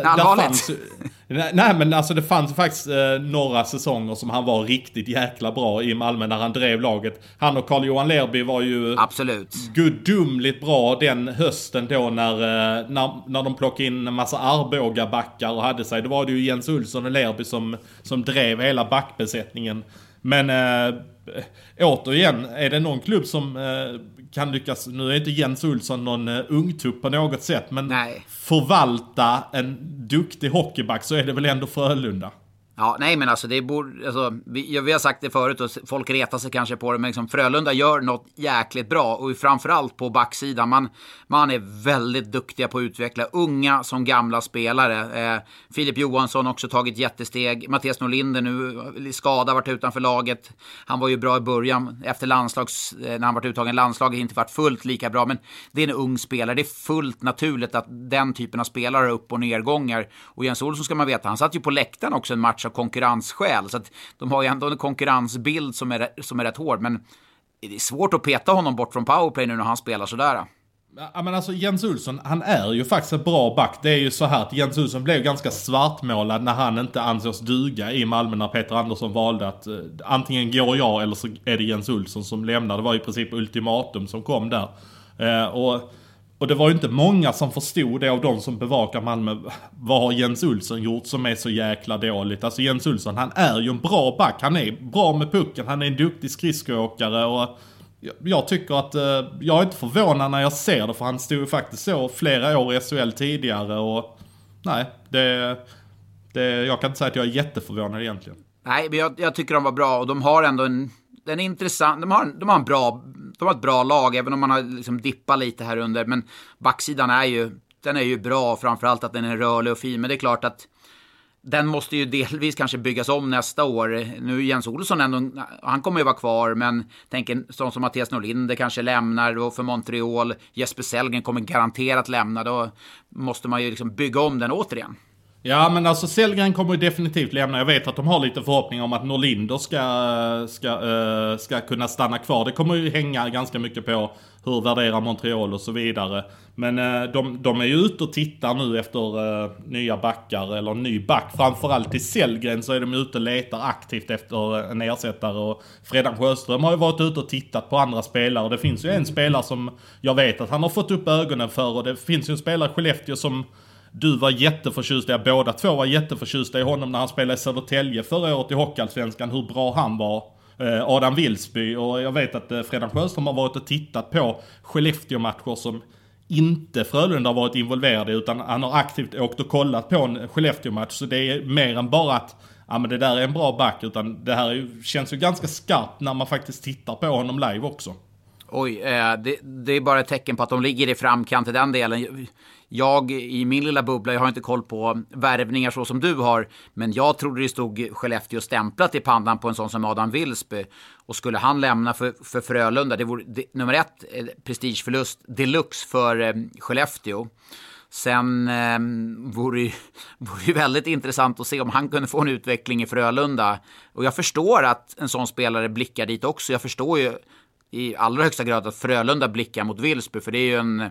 det fanns faktiskt några säsonger som han var riktigt jäkla bra i Malmö när han drev laget. Han och Carl-Johan Lerby var ju absolut gudomligt bra den hösten då när de plockade in en massa Arboga-backar och hade sig. Då var det ju Jens Olsson och Lerby som drev hela backbesättningen. Men återigen, är det någon klubb som kan lyckas, nu är inte Jens Olsson någon ungtupp på något sätt, men förvalta en duktig hockeyback, så är det väl ändå Frölunda. Ja, nej men alltså det borde, alltså, vi har sagt det förut och folk retar sig kanske på det, men liksom Frölunda gör något jäkligt bra, och framförallt på backsidan. Man är väldigt duktiga på att utveckla unga som gamla spelare. Filip Johansson också tagit jättesteg. Mattias Norlinder nu skada, varit utanför laget. Han var ju bra i början efter när han varit uttagen landslaget, inte varit fullt lika bra, men det är en ung spelare. Det är fullt naturligt att den typen av spelare har upp- och nedgångar. Och Jens Olsson ska man veta, han satt ju på läktaren också en match av konkurrensskäl, så att de har ju ändå en konkurrensbild som är rätt hård, men det är svårt att peta honom bort från powerplay nu när han spelar sådär. Ja, men alltså Jens Olsson, han är ju faktiskt en bra back. Det är ju så här att Jens Olsson blev ganska svartmålad när han inte ansågs duga i Malmö, när Peter Andersson valde att antingen går jag eller så är det Jens Olsson som lämnar. Det var i princip ultimatum som kom där. Och det var ju inte många som förstod det av de som bevakar Malmö. Vad har Jens Olsson gjort som är så jäkla dåligt? Alltså Jens Olsson, han är ju en bra back. Han är bra med pucken. Han är en duktig skridskoåkare. Och jag tycker att jag är inte förvånad när jag ser det. För han stod ju faktiskt så flera år i SHL tidigare. Och nej, jag kan inte säga att jag är jätteförvånad egentligen. Nej, men jag tycker de var bra. Och de har ändå den är intressant. De har ett bra lag, även om man har liksom dippat lite här under. Men backsidan är ju bra, framförallt att den är rörlig och fin. Men det är klart att den måste ju delvis kanske byggas om nästa år. Nu Jens Olsson ändå, han kommer ju vara kvar, men tänker sån som Mattias Norlinder kanske lämnar då för Montreal. Jesper Sellgren kommer garanterat lämna. Då måste man ju liksom bygga om den återigen. Ja, men alltså Sellgren kommer ju definitivt lämna. Jag vet att de har lite förhoppning om att Norlinder ska kunna stanna kvar. Det kommer ju hänga ganska mycket på hur värderar Montreal och så vidare. Men de är ju ute och tittar nu efter nya backar, eller ny back. Framförallt i Sellgren så är de ute och letar aktivt efter en ersättare. Och Fredan Sjöström har ju varit ute och tittat på andra spelare. Det finns ju en spelare som jag vet att han har fått upp ögonen för. Och det finns ju en spelare i Skellefteå som du var jätteförtjust i. Båda två var jätteförtjusta i honom när han spelade i Södertälje förra året i Hockeyallsvenskan. Hur bra han var. Adam Wilsby. Och jag vet att Fredan Sjöström har varit och tittat på Skellefteå-matcher som inte Frölunda har varit involverade, utan han har aktivt åkt och kollat på en Skellefteå-match. Så det är mer än bara att men det där är en bra back, utan det här känns ju ganska skarpt när man faktiskt tittar på honom live också. Oj, det är bara ett tecken på att de ligger i framkant i den delen. Jag i min lilla bubbla, jag har inte koll på värvningar så som du har, men jag trodde det stod Skellefteå stämplat i pannan på en sån som Adam Wilsby. Och skulle han lämna för Frölunda, det vore nummer 1 prestigeförlust deluxe för Skellefteå. Sen vore det väldigt intressant att se om han kunde få en utveckling i Frölunda. Och jag förstår att en sån spelare blickar dit också. Jag förstår ju i allra högsta grad att Frölunda blickar mot Wilsby, för det är ju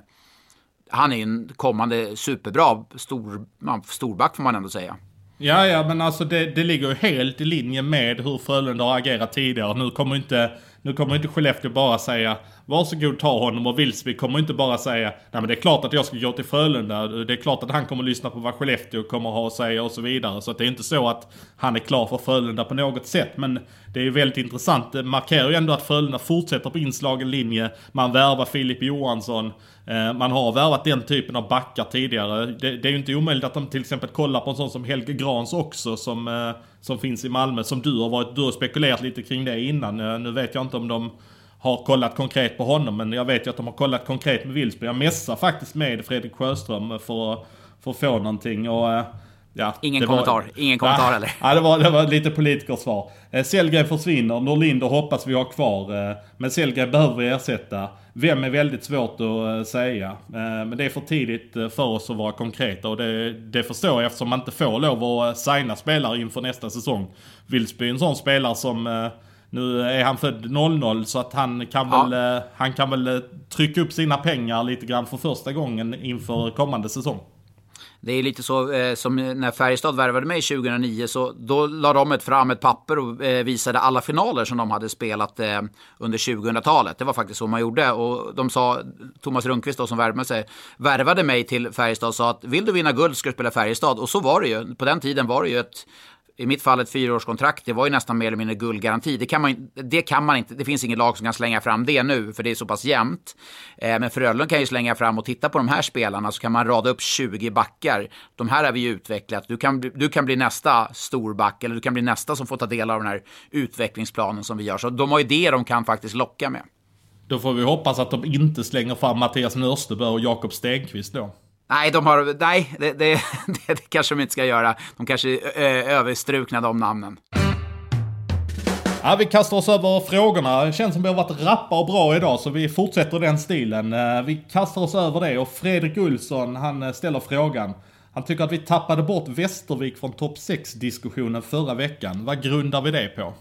han är en kommande superbra storback får man ändå säga. Ja, men alltså det ligger ju helt i linje med hur Frölunda har agerat tidigare. Nu kommer inte Skellefteå bara säga varsågod ta honom, och Wilsby kommer inte bara säga nej men det är klart att jag ska gå till Frölunda. Det är klart att han kommer lyssna på vad Skellefteå kommer ha att säga och så vidare. Så att det är inte så att han är klar för Frölunda på något sätt. Men det är ju väldigt intressant. Det markerar ju ändå att Frölunda fortsätter på inslagen linje. Man värvar Filip Johansson. Man har värvat den typen av backar tidigare. Det är ju inte omöjligt att de till exempel kollar på en sån som Helge Grans också, som finns i Malmö, som du har spekulerat lite kring det innan. Nu vet jag inte om de har kollat konkret på honom, men jag vet ju att de har kollat konkret med Wilsby. Jag mässar faktiskt med Fredrik Sjöström för att få någonting. Och ja, ingen kommentar heller. Ja, det var lite politikersvar. Sellgren försvinner, Norlinder hoppas vi har kvar, men Sellgren behöver vi ersätta. Vem är väldigt svårt att säga, men det är för tidigt för oss att vara konkreta, och det förstår jag eftersom man inte får lov att signa spelare inför nästa säsong. Wilsby är en sån spelare som nu är han född 00, så att han kan väl trycka upp sina pengar lite grann för första gången inför kommande säsong. Det är lite så som när Färjestad värvade mig 2009, så då la de fram ett papper och visade alla finaler som de hade spelat under 2000-talet. Det var faktiskt så man gjorde, och de sa, Thomas Rundqvist då, som värvade mig till Färjestad, sa att vill du vinna guld ska du spela Färjestad, och så var det ju. På den tiden var det ju i mitt fall ett 4-årskontrakt, det var ju nästan mer eller mindre guldgaranti. Det kan man inte, det finns ingen lag som kan slänga fram det nu, för det är så pass jämnt. Men Frölunda kan ju slänga fram och titta på de här spelarna, så kan man rada upp 20 backar. De här har vi ju utvecklat. Du kan bli nästa storback, eller du kan bli nästa som får ta del av den här utvecklingsplanen som vi gör. Så de har ju det de kan faktiskt locka med. Då får vi hoppas att de inte slänger fram Mattias Nörstebö och Jakob Stenqvist då. Nej, det kanske de inte ska göra. De kanske är överstrukna de namnen. Ja, vi kastar oss över frågorna. Det känns som vi har varit rappa och bra idag, så vi fortsätter den stilen. Vi kastar oss över det, och Fredrik Olsson, han ställer frågan. Han tycker att vi tappade bort Västervik från topp 6-diskussionen förra veckan. Vad grundar vi det på?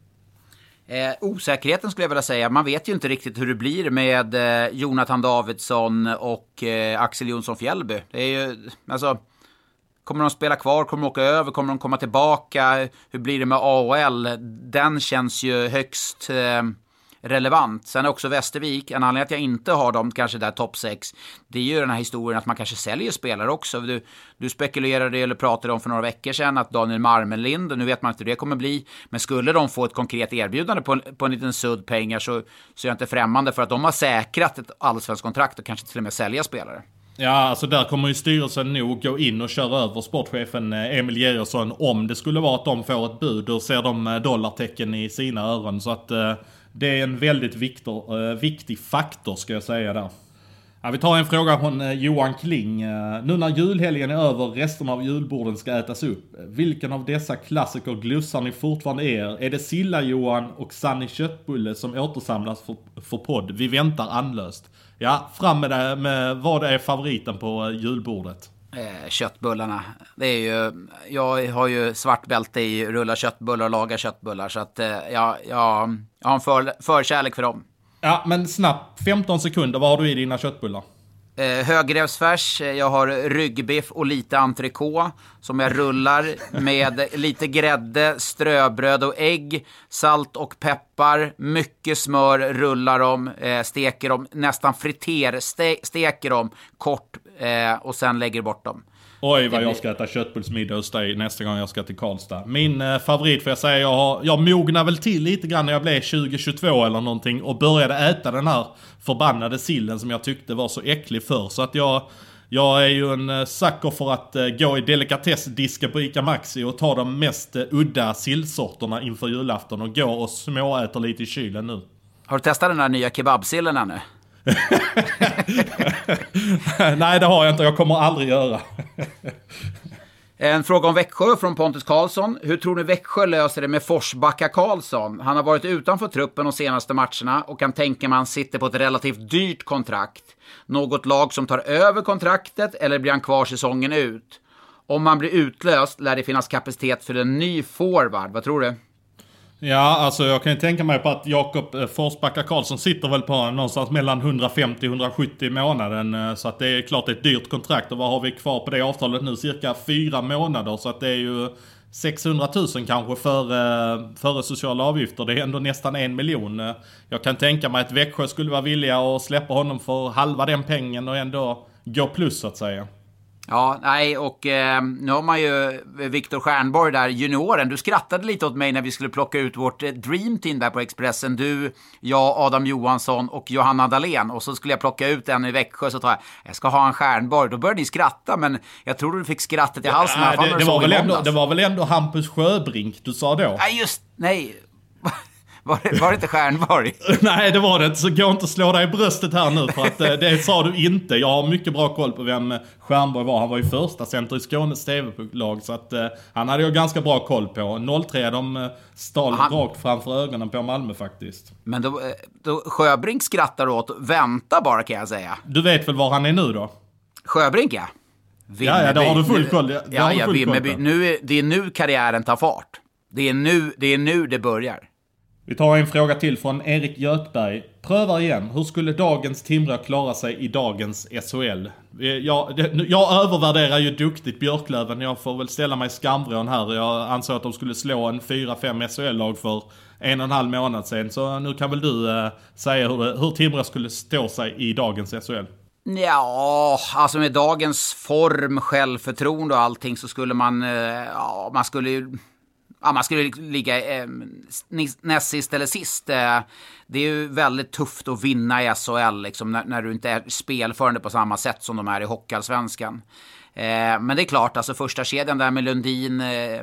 Osäkerheten skulle jag vilja säga. Man vet ju inte riktigt hur det blir med Jonathan Davidsson och Axel Jonsson Fjällby. Det är ju, alltså, kommer de spela kvar? Kommer de åka över? Kommer de komma tillbaka? Hur blir det med AHL? Den känns ju högst relevant. Sen är också Västervik, en anledning att jag inte har dem kanske där topp 6, det är ju den här historien att man kanske säljer spelare också. Du spekulerade eller pratade om för några veckor sedan att Daniel Marmelind, nu vet man inte hur det kommer bli, men skulle de få ett konkret erbjudande på en liten sudd pengar, så är jag inte främmande för att de har säkrat ett allsvenskt kontrakt och kanske till och med sälja spelare. Ja, alltså där kommer ju styrelsen nog gå in och köra över sportchefen Emil Georgsson om det skulle vara att de får ett bud, och ser de dollartecken i sina öron. Så att det är en väldigt viktig faktor, ska jag säga där. Ja, vi tar en fråga från Johan Kling. Nu när julhelgen är över, resten av julborden ska ätas upp. Vilken av dessa klassiker glussar ni fortfarande er? Är det Silla Johan och Sanny Köttbulle som återsamlas för podd? Vi väntar anlöst. Ja, fram med det, med vad är favoriten på julbordet? Köttbullarna. Det är ju, jag har ju svart bälte i rulla köttbullar och laga köttbullar, så att jag har en förkärlek för dem. Ja, men snabbt, 15 sekunder, vad har du i dina köttbullar? Högrävsfärs, jag har ryggbiff och lite entrecote som jag rullar med lite grädde, ströbröd och ägg, salt och peppar, mycket smör, rullar dem, steker dem, nästan steker dem kort och sen lägger bort dem. Oj, vad jag ska äta köttbullsmiddag hos dig nästa gång jag ska till Karlstad. Min favorit, får jag säga, jag mognade väl till lite grann när jag blev 20-22 eller någonting och började äta den här förbannade sillen som jag tyckte var så äcklig för. Så att jag är ju en sucker för att gå i delikatessdisken på Ica Maxi och ta de mest udda sillsorterna inför julafton och gå och småäta lite i kylen nu. Har du testat den här nya kebabsillen ännu? Nej, det har jag inte. Jag kommer aldrig göra. En fråga om Växjö från Pontus Karlsson. Hur tror ni Växjö löser det med Forsbacka Karlsson? Han har varit utanför truppen de senaste matcherna och kan tänka man sitter på ett relativt dyrt kontrakt. Något lag som tar över kontraktet, eller blir han kvar säsongen ut? Om man blir utlöst lär det finnas kapacitet för en ny forward. Vad tror du? Ja, alltså jag kan ju tänka mig på att Jakob Forsbacka Karlsson sitter väl på någonstans mellan 150-170 månaden. Så att det är klart ett dyrt kontrakt. Och vad har vi kvar på det avtalet nu? Cirka 4 månader. Så att det är ju 600 000 kanske före sociala avgifter. Det är ändå nästan 1 miljon. Jag kan tänka mig att Växjö skulle vara villiga att släppa honom för halva den pengen och ändå gå plus, så att säga. Ja, nej, och nu har man ju Viktor Stjernborg där, junioren. Du skrattade lite åt mig när vi skulle plocka ut vårt Dream Team där på Expressen. Du, jag, Adam Johansson och Johanna Dahlén. Och så skulle jag plocka ut en i Växjö, så tar jag ska ha en Stjernborg. Då började ni skratta, men jag tror du fick skrattet i halsen. Det var väl ändå Hampus Sjöbrink du sa då? Nej. Var det inte Stjernborg? Nej, det var det inte. Så gå inte slå dig i bröstet här nu, för att det sa du inte. Jag har mycket bra koll på vem Stjernborg var. Han var ju första center i Skånes TV-lag, så att han hade jag ganska bra koll på. 03, de stal rakt framför ögonen på Malmö faktiskt. Men då Sjöbrink skrattar åt, vänta bara, kan jag säga. Du vet väl var han är nu då? Sjöbrink, ja. Ja, det har du full koll. Det är nu karriären tar fart. Det är nu det börjar. Vi tar en fråga till från Erik Götberg. Prövar igen. Hur skulle dagens Timrå klara sig i dagens SHL? Jag övervärderar ju duktigt Björklöven. Jag får väl ställa mig i skamvrån här. Jag ansåg att de skulle slå en 4-5 SHL-lag för 1,5 månad sedan. Så nu kan väl du säga hur Timrå skulle stå sig i dagens SHL? Ja, alltså med dagens form, självförtroende och allting så skulle man skulle ju... man skulle ligga näst sist eller sist. Det är ju väldigt tufft att vinna i SHL liksom, när du inte är spelförande på samma sätt som de är i Hockeyallsvenskan. Men det är klart, alltså första kedjan där med Lundin,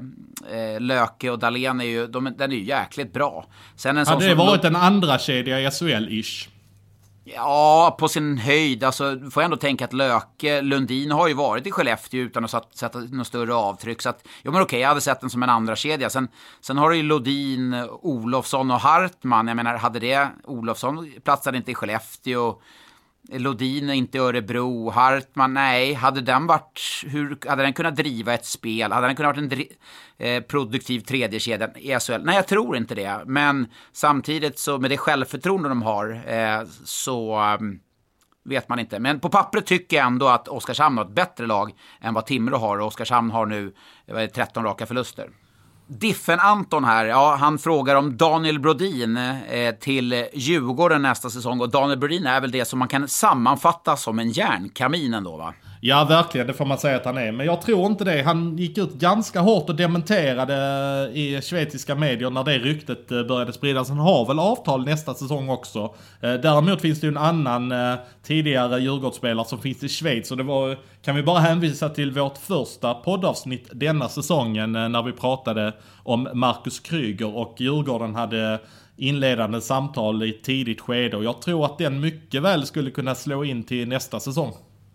Löke och Dahlén den är ju jäkligt bra. Sen en hade det varit en andra kedja i SHL-ish? Ja, på sin höjd. Alltså, får jag ändå tänka att Lundin har ju varit i Skellefteå utan att sätta något större avtryck. Så att, men okej, jag hade sett den som en andra kedja. Sen har du ju Lodin, Olofsson och Hartman. Jag menar, hade det... Olofsson platsade inte i Skellefteå. Lodin inte i Örebro. Hartman, nej. Hade den kunnat driva ett spel? Hade den kunnat vara en produktiv tredje kedja i SHL? Nej, jag tror inte det. Men samtidigt så med det självförtroende de har så vet man inte. Men på pappret tycker jag ändå att Oskarshamn har ett bättre lag än vad Timrå har. Och Oskarshamn har nu 13 raka förluster. Diffen Anton här, han frågar om Daniel Brodin till Djurgården nästa säsong. Och Daniel Brodin är väl det som man kan sammanfatta som en järnkamin ändå, va? Ja, verkligen, det får man säga att han är. Men jag tror inte det. Han gick ut ganska hårt och dementerade i schweiziska medier när det ryktet började spridas. Han har väl avtal nästa säsong också. Däremot finns det ju en annan tidigare Djurgårdsspelare som finns i Schweiz. Och kan vi bara hänvisa till vårt första poddavsnitt denna säsongen när vi pratade om Marcus Kryger och Djurgården hade inledande samtal i tidigt skede. Och jag tror att den mycket väl skulle kunna slå in till nästa säsong.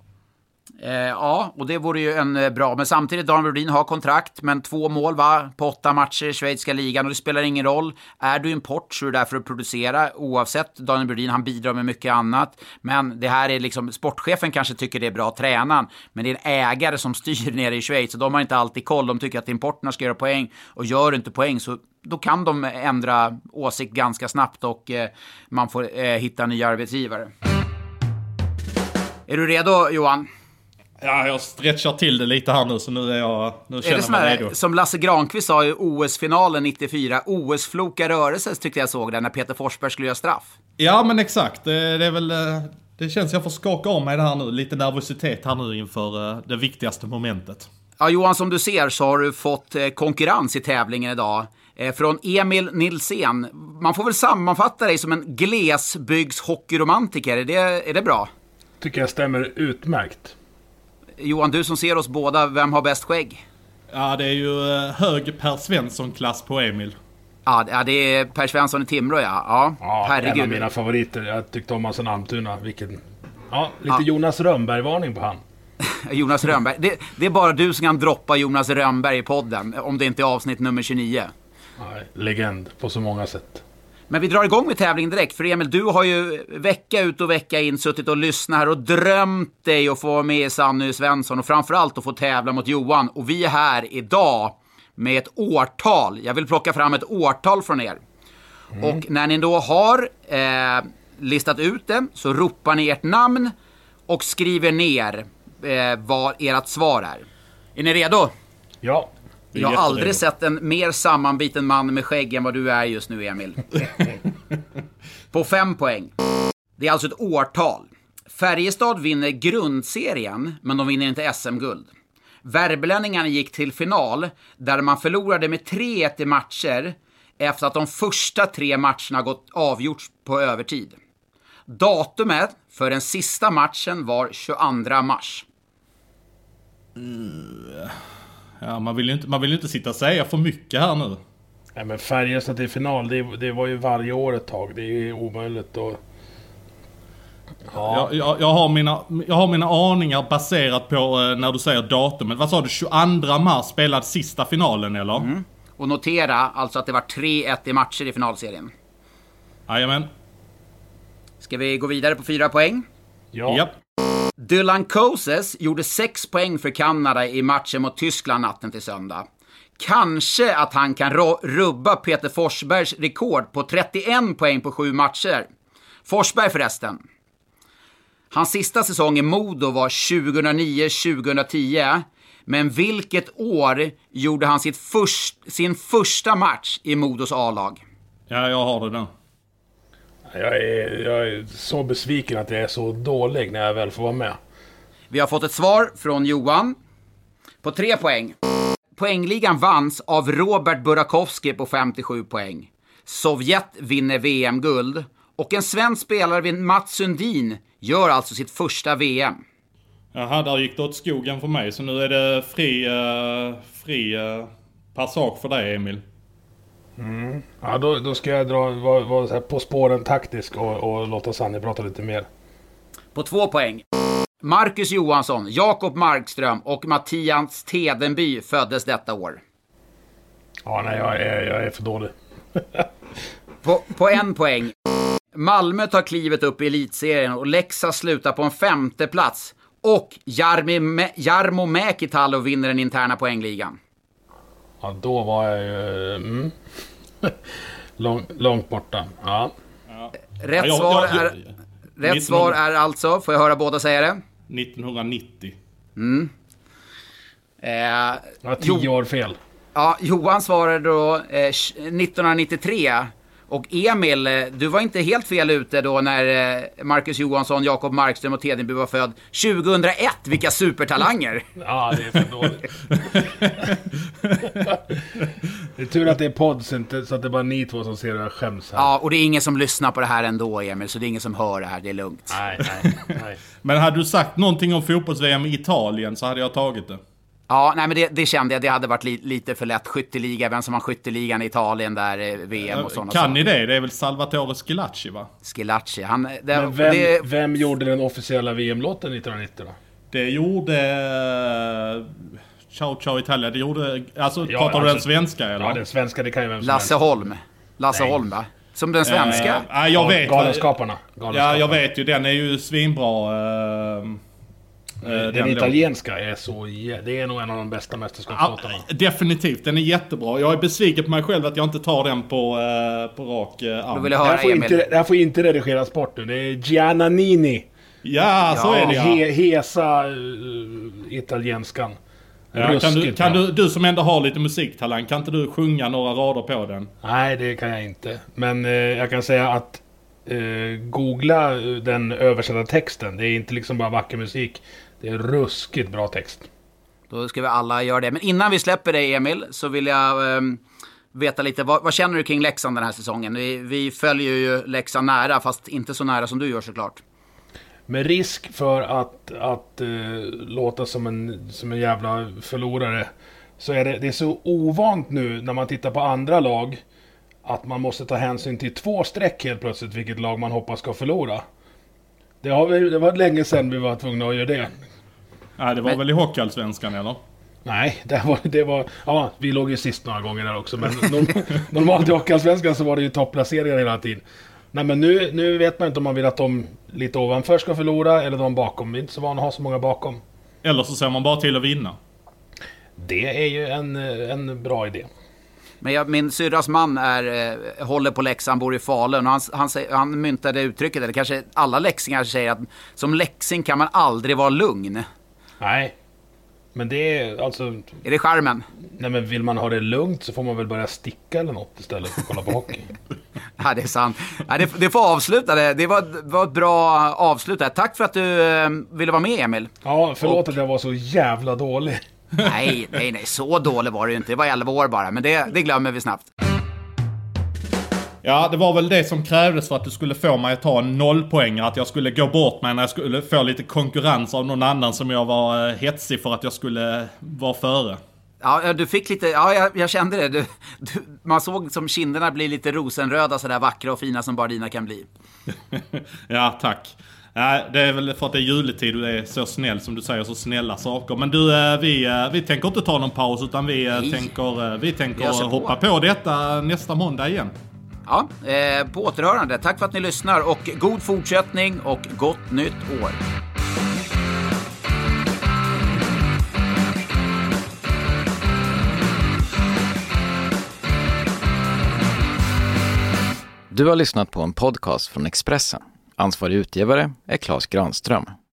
Ja, och det vore ju en bra. Men samtidigt, Daniel Brodin har kontrakt, men 2 mål på 8 matcher i schweiziska ligan. Och det spelar ingen roll. Är du import så är du där för att producera. Oavsett, Daniel Brodin, han bidrar med mycket annat. Men det här är liksom, sportchefen kanske tycker det är bra tränaren. Men det är en ägare som styr nere i Schweiz. Och de har inte alltid koll. De tycker att importerna ska göra poäng. Och gör inte poäng så då kan de ändra åsikt ganska snabbt. Och man får hitta nya arbetsgivare. Är du redo, Johan? Ja, jag stretchar till det lite här nu, så nu känner jag mig redo. Som Lasse Granqvist sa i OS-finalen 94, OS-floka rörelses tyckte jag såg det när Peter Forsberg skulle göra straff. Ja, men exakt. Det är väl... Det känns jag får skaka om mig det här nu. Lite nervositet här nu inför det viktigaste momentet. Ja, Johan, som du ser så har du fått konkurrens i tävlingen idag. Från Emil Nilsén. Man får väl sammanfatta dig som en glesbygdshockeyromantiker. Är det bra? Tycker jag stämmer utmärkt. Johan, du som ser oss båda, vem har bäst skägg? Ja, det är ju hög Per Svensson-klass på Emil. Ja, det är Per Svensson i Timrå, ja. Herregud. En av mina favoriter. Jag tyckte om hans Almtuna. Lite Jonas Rönnberg-varning på han. Jonas Rönnberg. Det är bara du som kan droppa Jonas Rönnberg i podden, om det inte är avsnitt nummer 29. Nej, legend på så många sätt. Men vi drar igång med tävlingen direkt. För Emil, du har ju vecka ut och vecka in suttit och lyssnat här och drömt dig att få vara med i Sanny Svensson. Och framförallt att få tävla mot Johan. Och vi är här idag med ett årtal. Jag vill plocka fram ett årtal från er. Och när ni då har listat ut det så ropar ni ert namn och skriver ner vad ert svar är. Är ni redo? Ja. Jag har aldrig sett en mer sammanbiten man med skägg än vad du är just nu, Emil. På 5 poäng. Det är alltså ett årtal. Färjestad vinner grundserien, men de vinner inte SM-guld. Värblänningarna gick till final, där man förlorade med 3-1 i matcher efter att de första 3 matcherna gått avgjorts på övertid. Datumet för den sista matchen var 22 mars. Ja, man vill ju inte sitta och säga för mycket här nu. Nej, men Färjestad till final, det var ju varje år ett tag. Det är ju omöjligt att... Ja. Jag har mina aningar baserat på när du säger datumet. Vad sa du? 22 mars spelade sista finalen, eller? Och notera alltså att det var 3-1 i matcher i finalserien. Jajamän. Ska vi gå vidare på 4 poäng? Ja. Japp. Dylan Koses gjorde 6 poäng för Kanada i matchen mot Tyskland natten till söndag. Kanske att han kan rubba Peter Forsbergs rekord på 31 poäng på 7 matcher. Forsberg förresten. Hans sista säsong i Modo var 2009-2010. Men vilket år gjorde han sin första match i Modos A-lag? Ja, jag har det nu. Jag är så besviken att jag är så dålig när jag väl får vara med. Vi har fått ett svar från Johan på 3 poäng. Poängligan vanns av Robert Burakovsky på 57 poäng. Sovjet vinner VM-guld. Och en svensk spelare vid Mats Sundin gör alltså sitt första VM. Jaha, där gick det åt skogen för mig. Så nu är det fri passage för dig, Emil. Ja, då ska jag vara så här på spåren taktisk och låta Sanni prata lite mer. På 2 poäng. Marcus Johansson, Jakob Markström och Mattias Tedenby föddes detta år. Ja, nej, jag är för dålig. På 1 poäng. Malmö tar klivet upp i elitserien och Leksand slutar på en 5:e plats. Och Jarmo Mäkitalo vinner den interna poängligan. Ja, då var jag ju långt borta. Ja. Rätt svar är alltså, får jag höra båda säga det? 1990. Jag har 10 år fel. Ja, Johan svarade då 1993. Och Emil, du var inte helt fel ute då när Marcus Johansson, Jakob Markström och Tedenby var född 2001. Vilka supertalanger! Ja, det är för dåligt. Det är tur att det är pods, inte så att det är bara ni två som ser hur jag skäms här. Ja, och det är ingen som lyssnar på det här ändå, Emil, så det är ingen som hör det här, det är lugnt. Nej. Men hade du sagt någonting om fotbolls-VM i Italien så hade jag tagit det. Ja, nej, men det kände jag, det hade varit lite för lätt. Skytteliga, vem som har skytteligan i Italien där, VM och sådana. Kan ni det? Det är väl Salvatore Schillaci, va? Schillaci, vem gjorde den officiella VM-låten 1990 då? Det gjorde... Ciao Italia, det gjorde... Alltså, pratar du den svenska, eller? Ja, den svenska, det kan ju vem som Lasse Holm, va? Som den svenska? Jag vet. Galenskaparna. Ja, jag vet ju. Den är ju svinbra. Den italienska är så... Det är nog en av de bästa mästerskapslåtarna. Ja, definitivt, den är jättebra. Jag är besviken på mig själv att jag inte tar den på rak arm. Vill jag höra, det här får inte redigeras bort nu. Det är Giannanini. Ja, så är det, ja. Hesa italienskan. Ja, du som ändå har lite musiktalang, kan inte du sjunga några rader på den? Nej, det kan jag inte. Men jag kan säga att googla den översatta texten. Det är inte liksom bara vacker musik. Det är ruskigt bra text. Då ska vi alla göra det. Men innan vi släpper dig, Emil, så vill jag veta lite. Vad känner du kring Leksand den här säsongen? Vi följer ju Leksand nära, fast inte så nära som du gör såklart. Med risk för att låta som en jävla förlorare, så är det är så ovant nu när man tittar på andra lag att man måste ta hänsyn till 2 streck helt plötsligt vilket lag man hoppas ska förlora. Det var länge sedan vi var tvungna att göra det. Nej, det var väl i Hockeyallsvenskan, eller? Nej, det var ja, vi låg ju sist några gånger där också, men normalt i Hockeyallsvenskan så var det ju topplaceringar hela tiden. Nej, men nu vet man inte om man vill att de lite ovanför ska förlora eller de bakom. Vi är inte så vana att ha så många bakom. Eller så ser man bara till att vinna. Det är ju en bra idé. Men min syrras man håller på Leksand, bor i Falun, och han myntade uttrycket, eller kanske alla leksingar säger att som leksing kan man aldrig vara lugn. Nej, men det är alltså... Är det charmen? Nej, men vill man ha det lugnt så får man väl börja sticka eller något istället för att kolla på hockey. Ja, det är sant. Ja, det får avsluta det. Det var ett bra avslut där. Tack för att du ville vara med, Emil. Ja, förlåt att jag var så jävla dålig. Nej, så dålig var det ju inte. Det var 11 år bara, men det glömmer vi snabbt. Ja, det var väl det som krävdes för att du skulle få mig att ta en 0-poäng. Att jag skulle gå bort mig när jag skulle få lite konkurrens av någon annan som jag var hetsig för att jag skulle vara före. Ja, du fick lite... Ja, jag kände det. Man såg som kinderna bli lite rosenröda, så där vackra och fina som bara dina kan bli. Ja, tack. Det är väl för att det är juletid och det är så snäll som du säger, så snälla saker. Men du, vi tänker inte ta någon paus, utan vi tänker hoppa på detta nästa måndag igen. Ja, på återhörande. Tack för att ni lyssnar och god fortsättning och gott nytt år. Du har lyssnat på en podcast från Expressen. Ansvarig utgivare är Claes Granström.